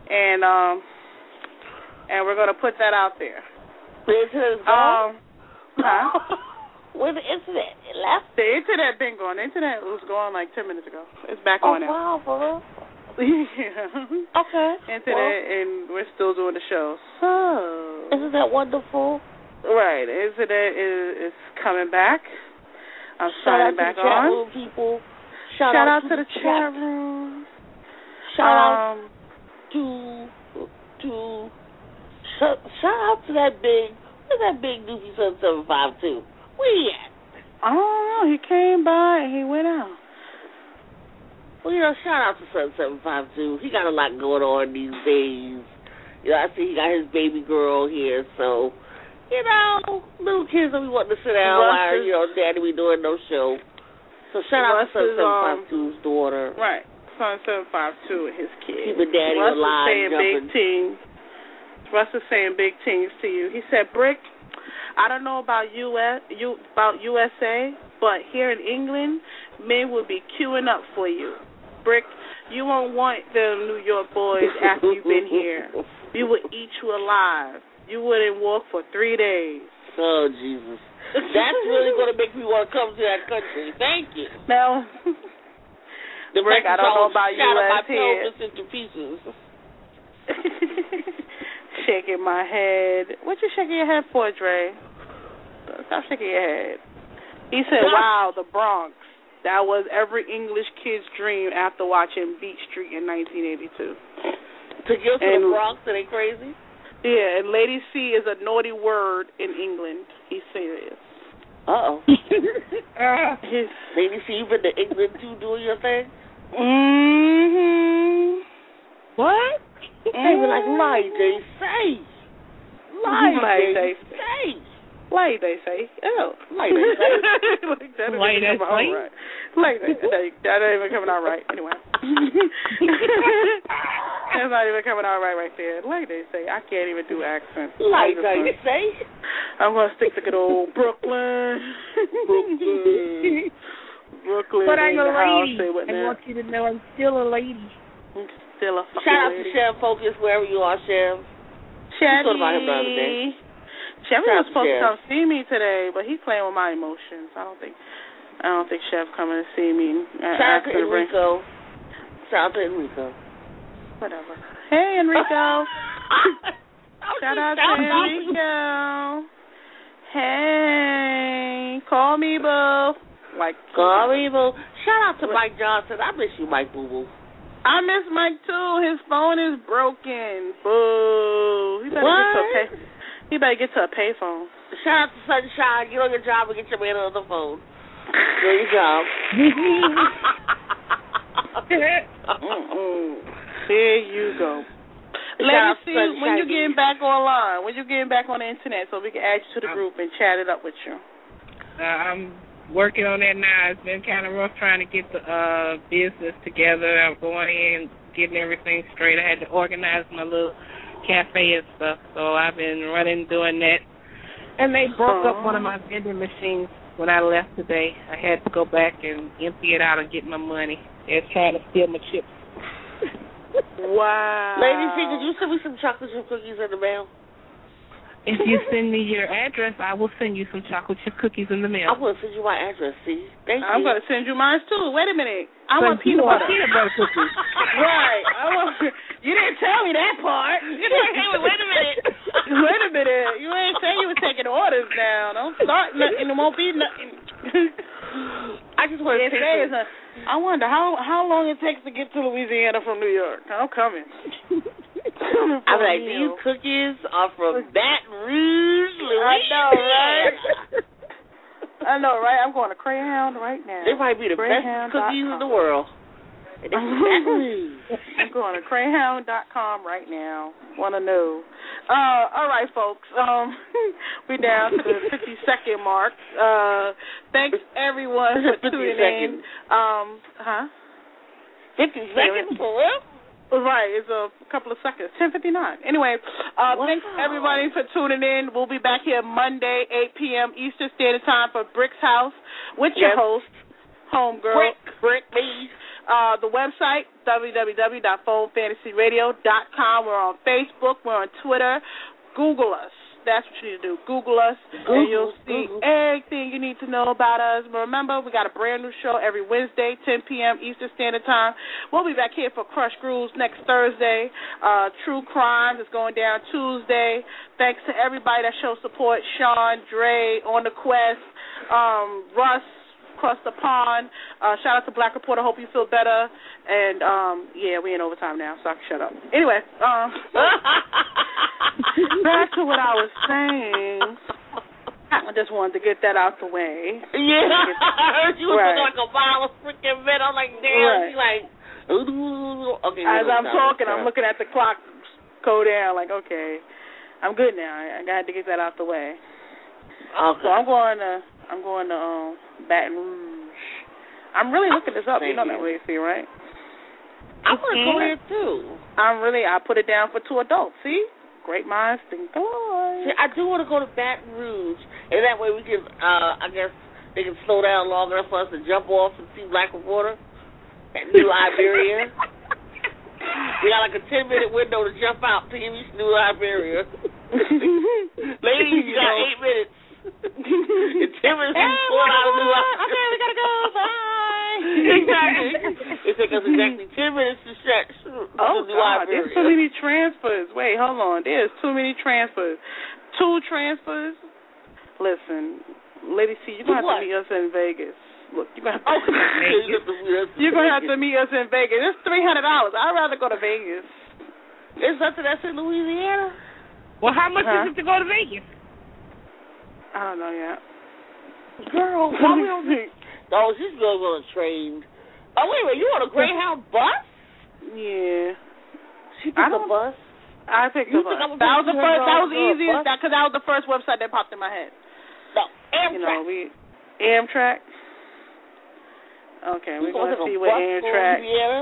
and um, and we're gonna put that out there. The internet's gone. Um, huh? Where's the internet? It left. The internet been gone. The internet was gone like ten minutes ago. It's back Oh on now. wow, for real? Yeah. Okay. Internet, Well, and we're still doing the show. So. isn't that wonderful? Right. Internet is, is coming back. I'm Shout out signing to back the chat on. room people. Shout, Shout out, out to the chat room. Shout out Um, to to shout, shout out to that big where's that big doofy seven seven five two? Where he at? I don't know. He came by and he went out. Well, you know, shout out to seven seven five two. He got a lot going on these days. You know, I see he got his baby girl here, so you know, little kids don't be wanting to sit down Russ while is- you know Daddy be doing no show. So shout out Russ to seven is, seven um, five two's daughter. Right. Son seven five two and his kids. Keeping Daddy Russ alive, is saying jumping. big things. Russ is saying big things to you. He said, Brick, I don't know about U S you about U S A, but here in England, men will be queuing up for you. Brick, you won't want them New York boys after you've been here. We will eat you alive. You wouldn't walk for three days. Oh, Jesus. That's really going to make me want to come to that country. Thank you. Now, The Rick, I don't know about you shatter my as here. pelvis into pieces. Shaking my head. What you shaking your head for, Dre? Stop shaking your head. He said, wow, the Bronx. That was every English kid's dream after watching Beat Street in nineteen eighty-two. To go to And- the Bronx, are they crazy? Yeah, and Lady C is a naughty word in England. He's serious. Uh-oh. His, Lady C, you been to England too doing your thing? mm-hmm. What? They were like, lie, they say. Lie, Lie, they they say. Like they say. Oh. Like they say. Like that don't Like even they come out say? right. Like they say. That ain't even coming out right. Anyway. That's not even coming out right right there. Like they say. I can't even do accents. Like I'm they just say. I'm going to stick to good old Brooklyn. Brooklyn. Brooklyn. But I'm in a the house. lady. Say what I now? want you to know I'm still a lady. I'm still a fucking Shout out to lady. Chef Focus, wherever you are, Chef. Chevy. We talked about him the other day. Chevy Shout was out to supposed to Chef. come see me today, but he's playing with my emotions. I don't think, I don't think Chef coming to see me. I Shout out asked to her to bring- Enrico. Shout out to Enrico. Whatever. Hey, Enrico. Shout out to Shout out. Enrico. Hey, call me, boo. Like, Call me, boo. Shout out to Mike Johnson. I miss you, Mike Boo Boo. I miss Mike too. His phone is broken. Boo. He better What? get to a pay. He better get to a payphone. Shout out to Sunshine. Get on your job and get your man on the phone. Do your job. Mm-mm. There you go. Shout out Lady to C, when you Sunshine. getting back online? When you getting back on the internet so we can add you to the group and chat it up with you? Uh, I'm working on that now. It's been kind of rough trying to get the uh, business together. I'm going in, getting everything straight. I had to organize my little cafe and stuff, so I've been running, doing that. And they broke up one of my vending machines when I left today. I had to go back and empty it out and get my money. They're trying to steal my chips. Wow. Lady C, could you send me some chocolate chip cookies in the mail? If you send me your address, I will send you some chocolate chip cookies in the mail. I'm going to send you my address, see? Thank I'm you. going to send you mine too. Wait a minute. I But want you peanut want butter. peanut butter cookies. Right. I want. You didn't tell me that part. You didn't tell me. Wait a minute. Wait a minute. You ain't say you were taking orders down. Don't start nothing. It won't be nothing. I just want to It take says, some... uh, I wonder how how long it takes to get to Louisiana from New York. I'm coming. I'm like, these cookies are from Baton Rouge, Louisiana. I know, right? I know, right? I'm going to Greyhound right now. They might be the best Greyhound cookies in dot com. the world. And they're from Baton Rouge. I'm going to Greyhound dot com right now. Want to know. Uh, all right, folks. Um, we're down to the fifty-second mark. Uh, thanks, everyone, for fifty tuning seconds. in. Um, huh? fifty seconds, for real? Right, it's a couple of seconds. ten fifty-nine. Anyway, uh, Wow. thanks, everybody, for tuning in. We'll be back here Monday, eight p.m. Eastern Standard Time for Brick's House with your Yes. host, Homegirl. Brick, Brick, me. Uh, the website, w w w dot phone fantasy radio dot com. We're on Facebook. We're on Twitter. Google us. That's what you need to do. Google us, Google, and you'll see Google. everything you need to know about us. But remember, we got a brand new show every Wednesday, ten p.m. Eastern Standard Time. We'll be back here for Crush Grooves next Thursday. Uh, True Crimes is going down Tuesday. Thanks to everybody that shows support. Sean, Dre, On the Quest, um, Russ, across the pond. Uh, shout out to Black Reporter. Hope you feel better. And, um, yeah, we in overtime now, so I can shut up. Anyway, um, back to what I was saying. I just wanted to get that out the way. Yeah, I heard you was right. looking like a bottle of freaking vent. I'm like, damn. Right. She's like, ooh. Okay. As I'm talking, I'm looking at the clock go down, like, okay, I'm good now. I, I got to get that out the way. Okay. So I'm going to, I'm going to um, Baton Rouge. I'm really looking this up. You know that way, see, right? I want to go there too. I'm really. I put it down for two adults. See, great minds think alike. See, I do want to go to Baton Rouge, and that way we can. Uh, I guess they can slow down long enough for us to jump off and see Black Reporter at New Iberia. We got like a ten minute window to jump out to reach New Iberia. Ladies, you got eight minutes. In ten minutes, we pull out of New Iberia. Okay, we gotta go. Bye. Exactly. It took us exactly ten minutes to stretch. Oh, to God, there's too many transfers. Wait, hold on. There's too many transfers. Two transfers? Listen, Lady C, you're going to have to meet us in Vegas. Look, you're going to have to, oh, you're gonna have to meet us in Vegas. It's three hundred dollars. I'd rather go to Vegas. There's something that's in Louisiana? Well, how much huh? is it to go to Vegas? I don't know yet. Girl, why we don't think? Oh, she's going on a train. Oh, wait a minute. You on a Greyhound bus? Yeah. She picked a bus? I picked you a bus. That was the first. That was the easiest. That because that was the first website that popped in my head. No, Amtrak. You know, we Amtrak. Okay, we're going to see what Amtrak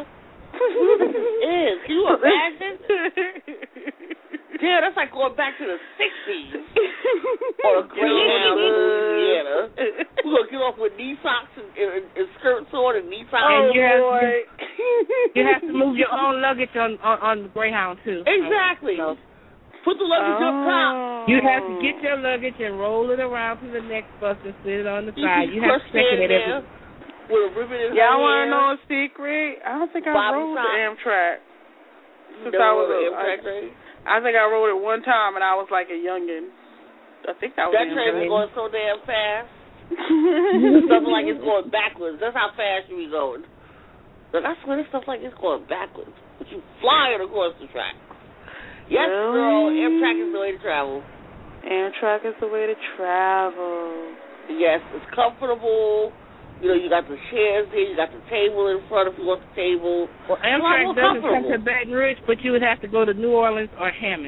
is. Can you imagine? Yeah, that's like going back to the sixties. Or a Greyhound, Louisiana. We're going to get off with knee socks and, and, and skirts on and knee socks. And oh, you have, boy. To, you have to move your own luggage on, on, on the Greyhound, too. Exactly. So, put the luggage oh. up top. You have to get your luggage and roll it around to the next bus and sit it on the you side. You have to stick it every. With a ribbon in Y'all want to know a secret? I don't think I Bobby rode Sock. the Amtrak. Since no, I was a, Amtrak I, I think I rode it one time and I was like a youngin'. I think that was That train was going so damn fast. It's something like it's going backwards. That's how fast you be going. Like, I swear this stuff like it's going backwards. But you flying across the track. Yes, really? girl, Amtrak is the way to travel. Amtrak is the way to travel. Yes, it's comfortable. You know, you got the chairs there, you got the table in front if you want the table. Well, Amtrak doesn't come to Baton Rouge, but you would have to go to New Orleans or Hammond.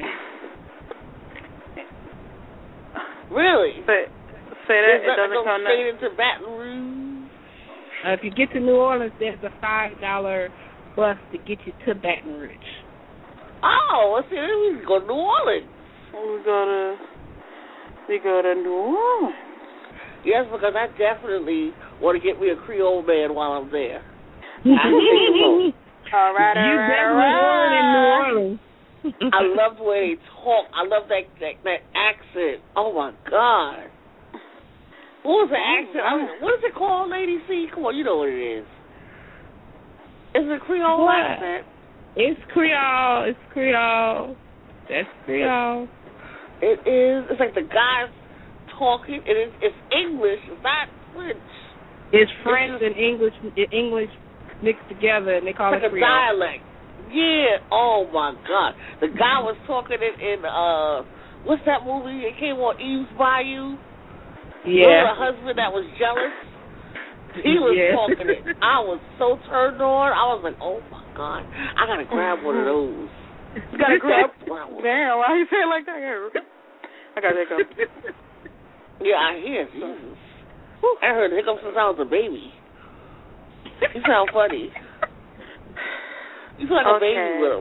Really? But, say that, it doesn't go come straight into Baton Rouge? Uh, if you get to New Orleans, there's a five dollar bus to get you to Baton Rouge. Oh, well, see, then we can go to New Orleans. We go to, we go to New Orleans. Yes, because I definitely want to get me a Creole man while I'm there. all right, all you right, definitely all right. in New Orleans. I love the way they talk. I love that that, that accent. Oh, my God. What was the accent? I mean, what is it called, Lady C? Come on, you know what it is. Is it a Creole what? accent? It's Creole. It's Creole. That's Creole. It is. It's like the guys talking, and it's, it's English. It's not French. It's French it's just, and English English mixed together, and they call it's it like Creole. a dialect. Yeah. Oh my God. The guy was talking in, in uh, what's that movie? It came on Eve's Bayou. Yeah. The husband that was jealous. He was yeah. talking it. I was so turned on. I was like, oh my God, I gotta grab one of those. You gotta grab. Damn, why you say it like that? I gotta take up. Yeah, I hear. Jesus. I heard hiccups since I was a baby. You sound funny. You sound like okay. a baby with them.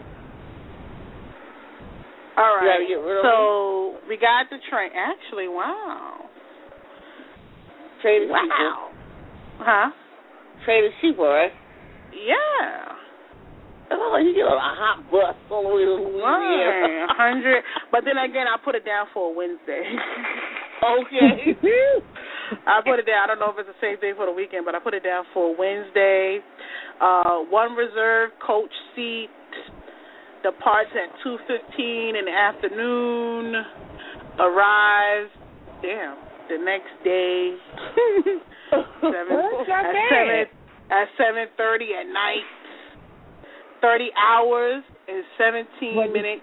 All right. You gotta get rid of so them. we got the train. Actually, wow. Train is wow. cheaper. Huh? Train is cheaper, right? Yeah. Oh, you get on a hot bus all the way to Louisiana. Right, a hundred. But then again, I put it down for a Wednesday. Okay. I put it down. I don't know if it's the same thing for the weekend, but I put it down for Wednesday. Uh, one reserved coach seat departs at two fifteen in the afternoon. Arrives, damn, the next day. seven, at seven at seven thirty at night. Thirty hours and seventeen what minutes.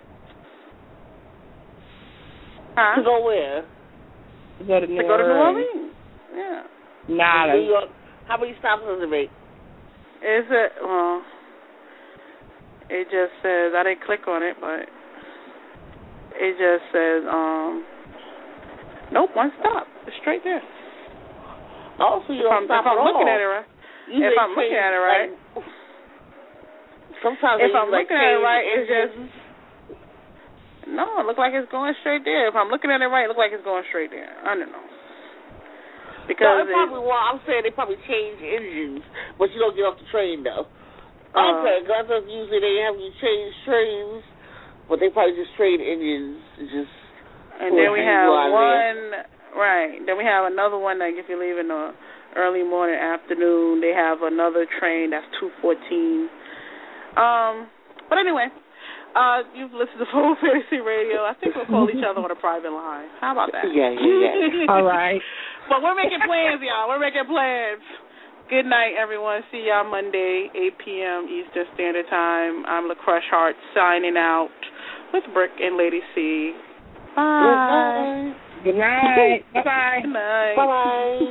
Huh? To go where? To go to New to go to New Orleans. Orleans. Yeah. Nah. New York. How many stops does it make? Is it? Well, it just says I didn't click on it, but it just says um. Nope, one stop. It's straight there. Oh, so you don't if stop I'm, if I'm at looking all. at it right. You if I'm looking at it right. Like, sometimes if I'm like looking at it right, it's just no. It looks like it's going straight there. If I'm looking at it right, it looks like it's going straight there. I don't know. Because no, it probably, well, I'm saying they probably change engines, but you don't get off the train though. Uh, okay, because usually they have you change trains, but they probably just trade engines. Just and then we have one, right, then we have another one, like if you leave in the early morning, afternoon, they have another train that's two fourteen. Um, but anyway, uh, you've listened to Full Fantasy Radio. I think we'll call each other on a private line. How about that? Yeah, yeah, yeah. All right. But we're making plans, y'all. We're making plans. Good night, everyone. See y'all Monday, eight p.m. Eastern Standard Time. I'm LaCrush Hart signing out with Brick and Lady C. Bye. Good night. Bye-bye. Good night. Bye-bye.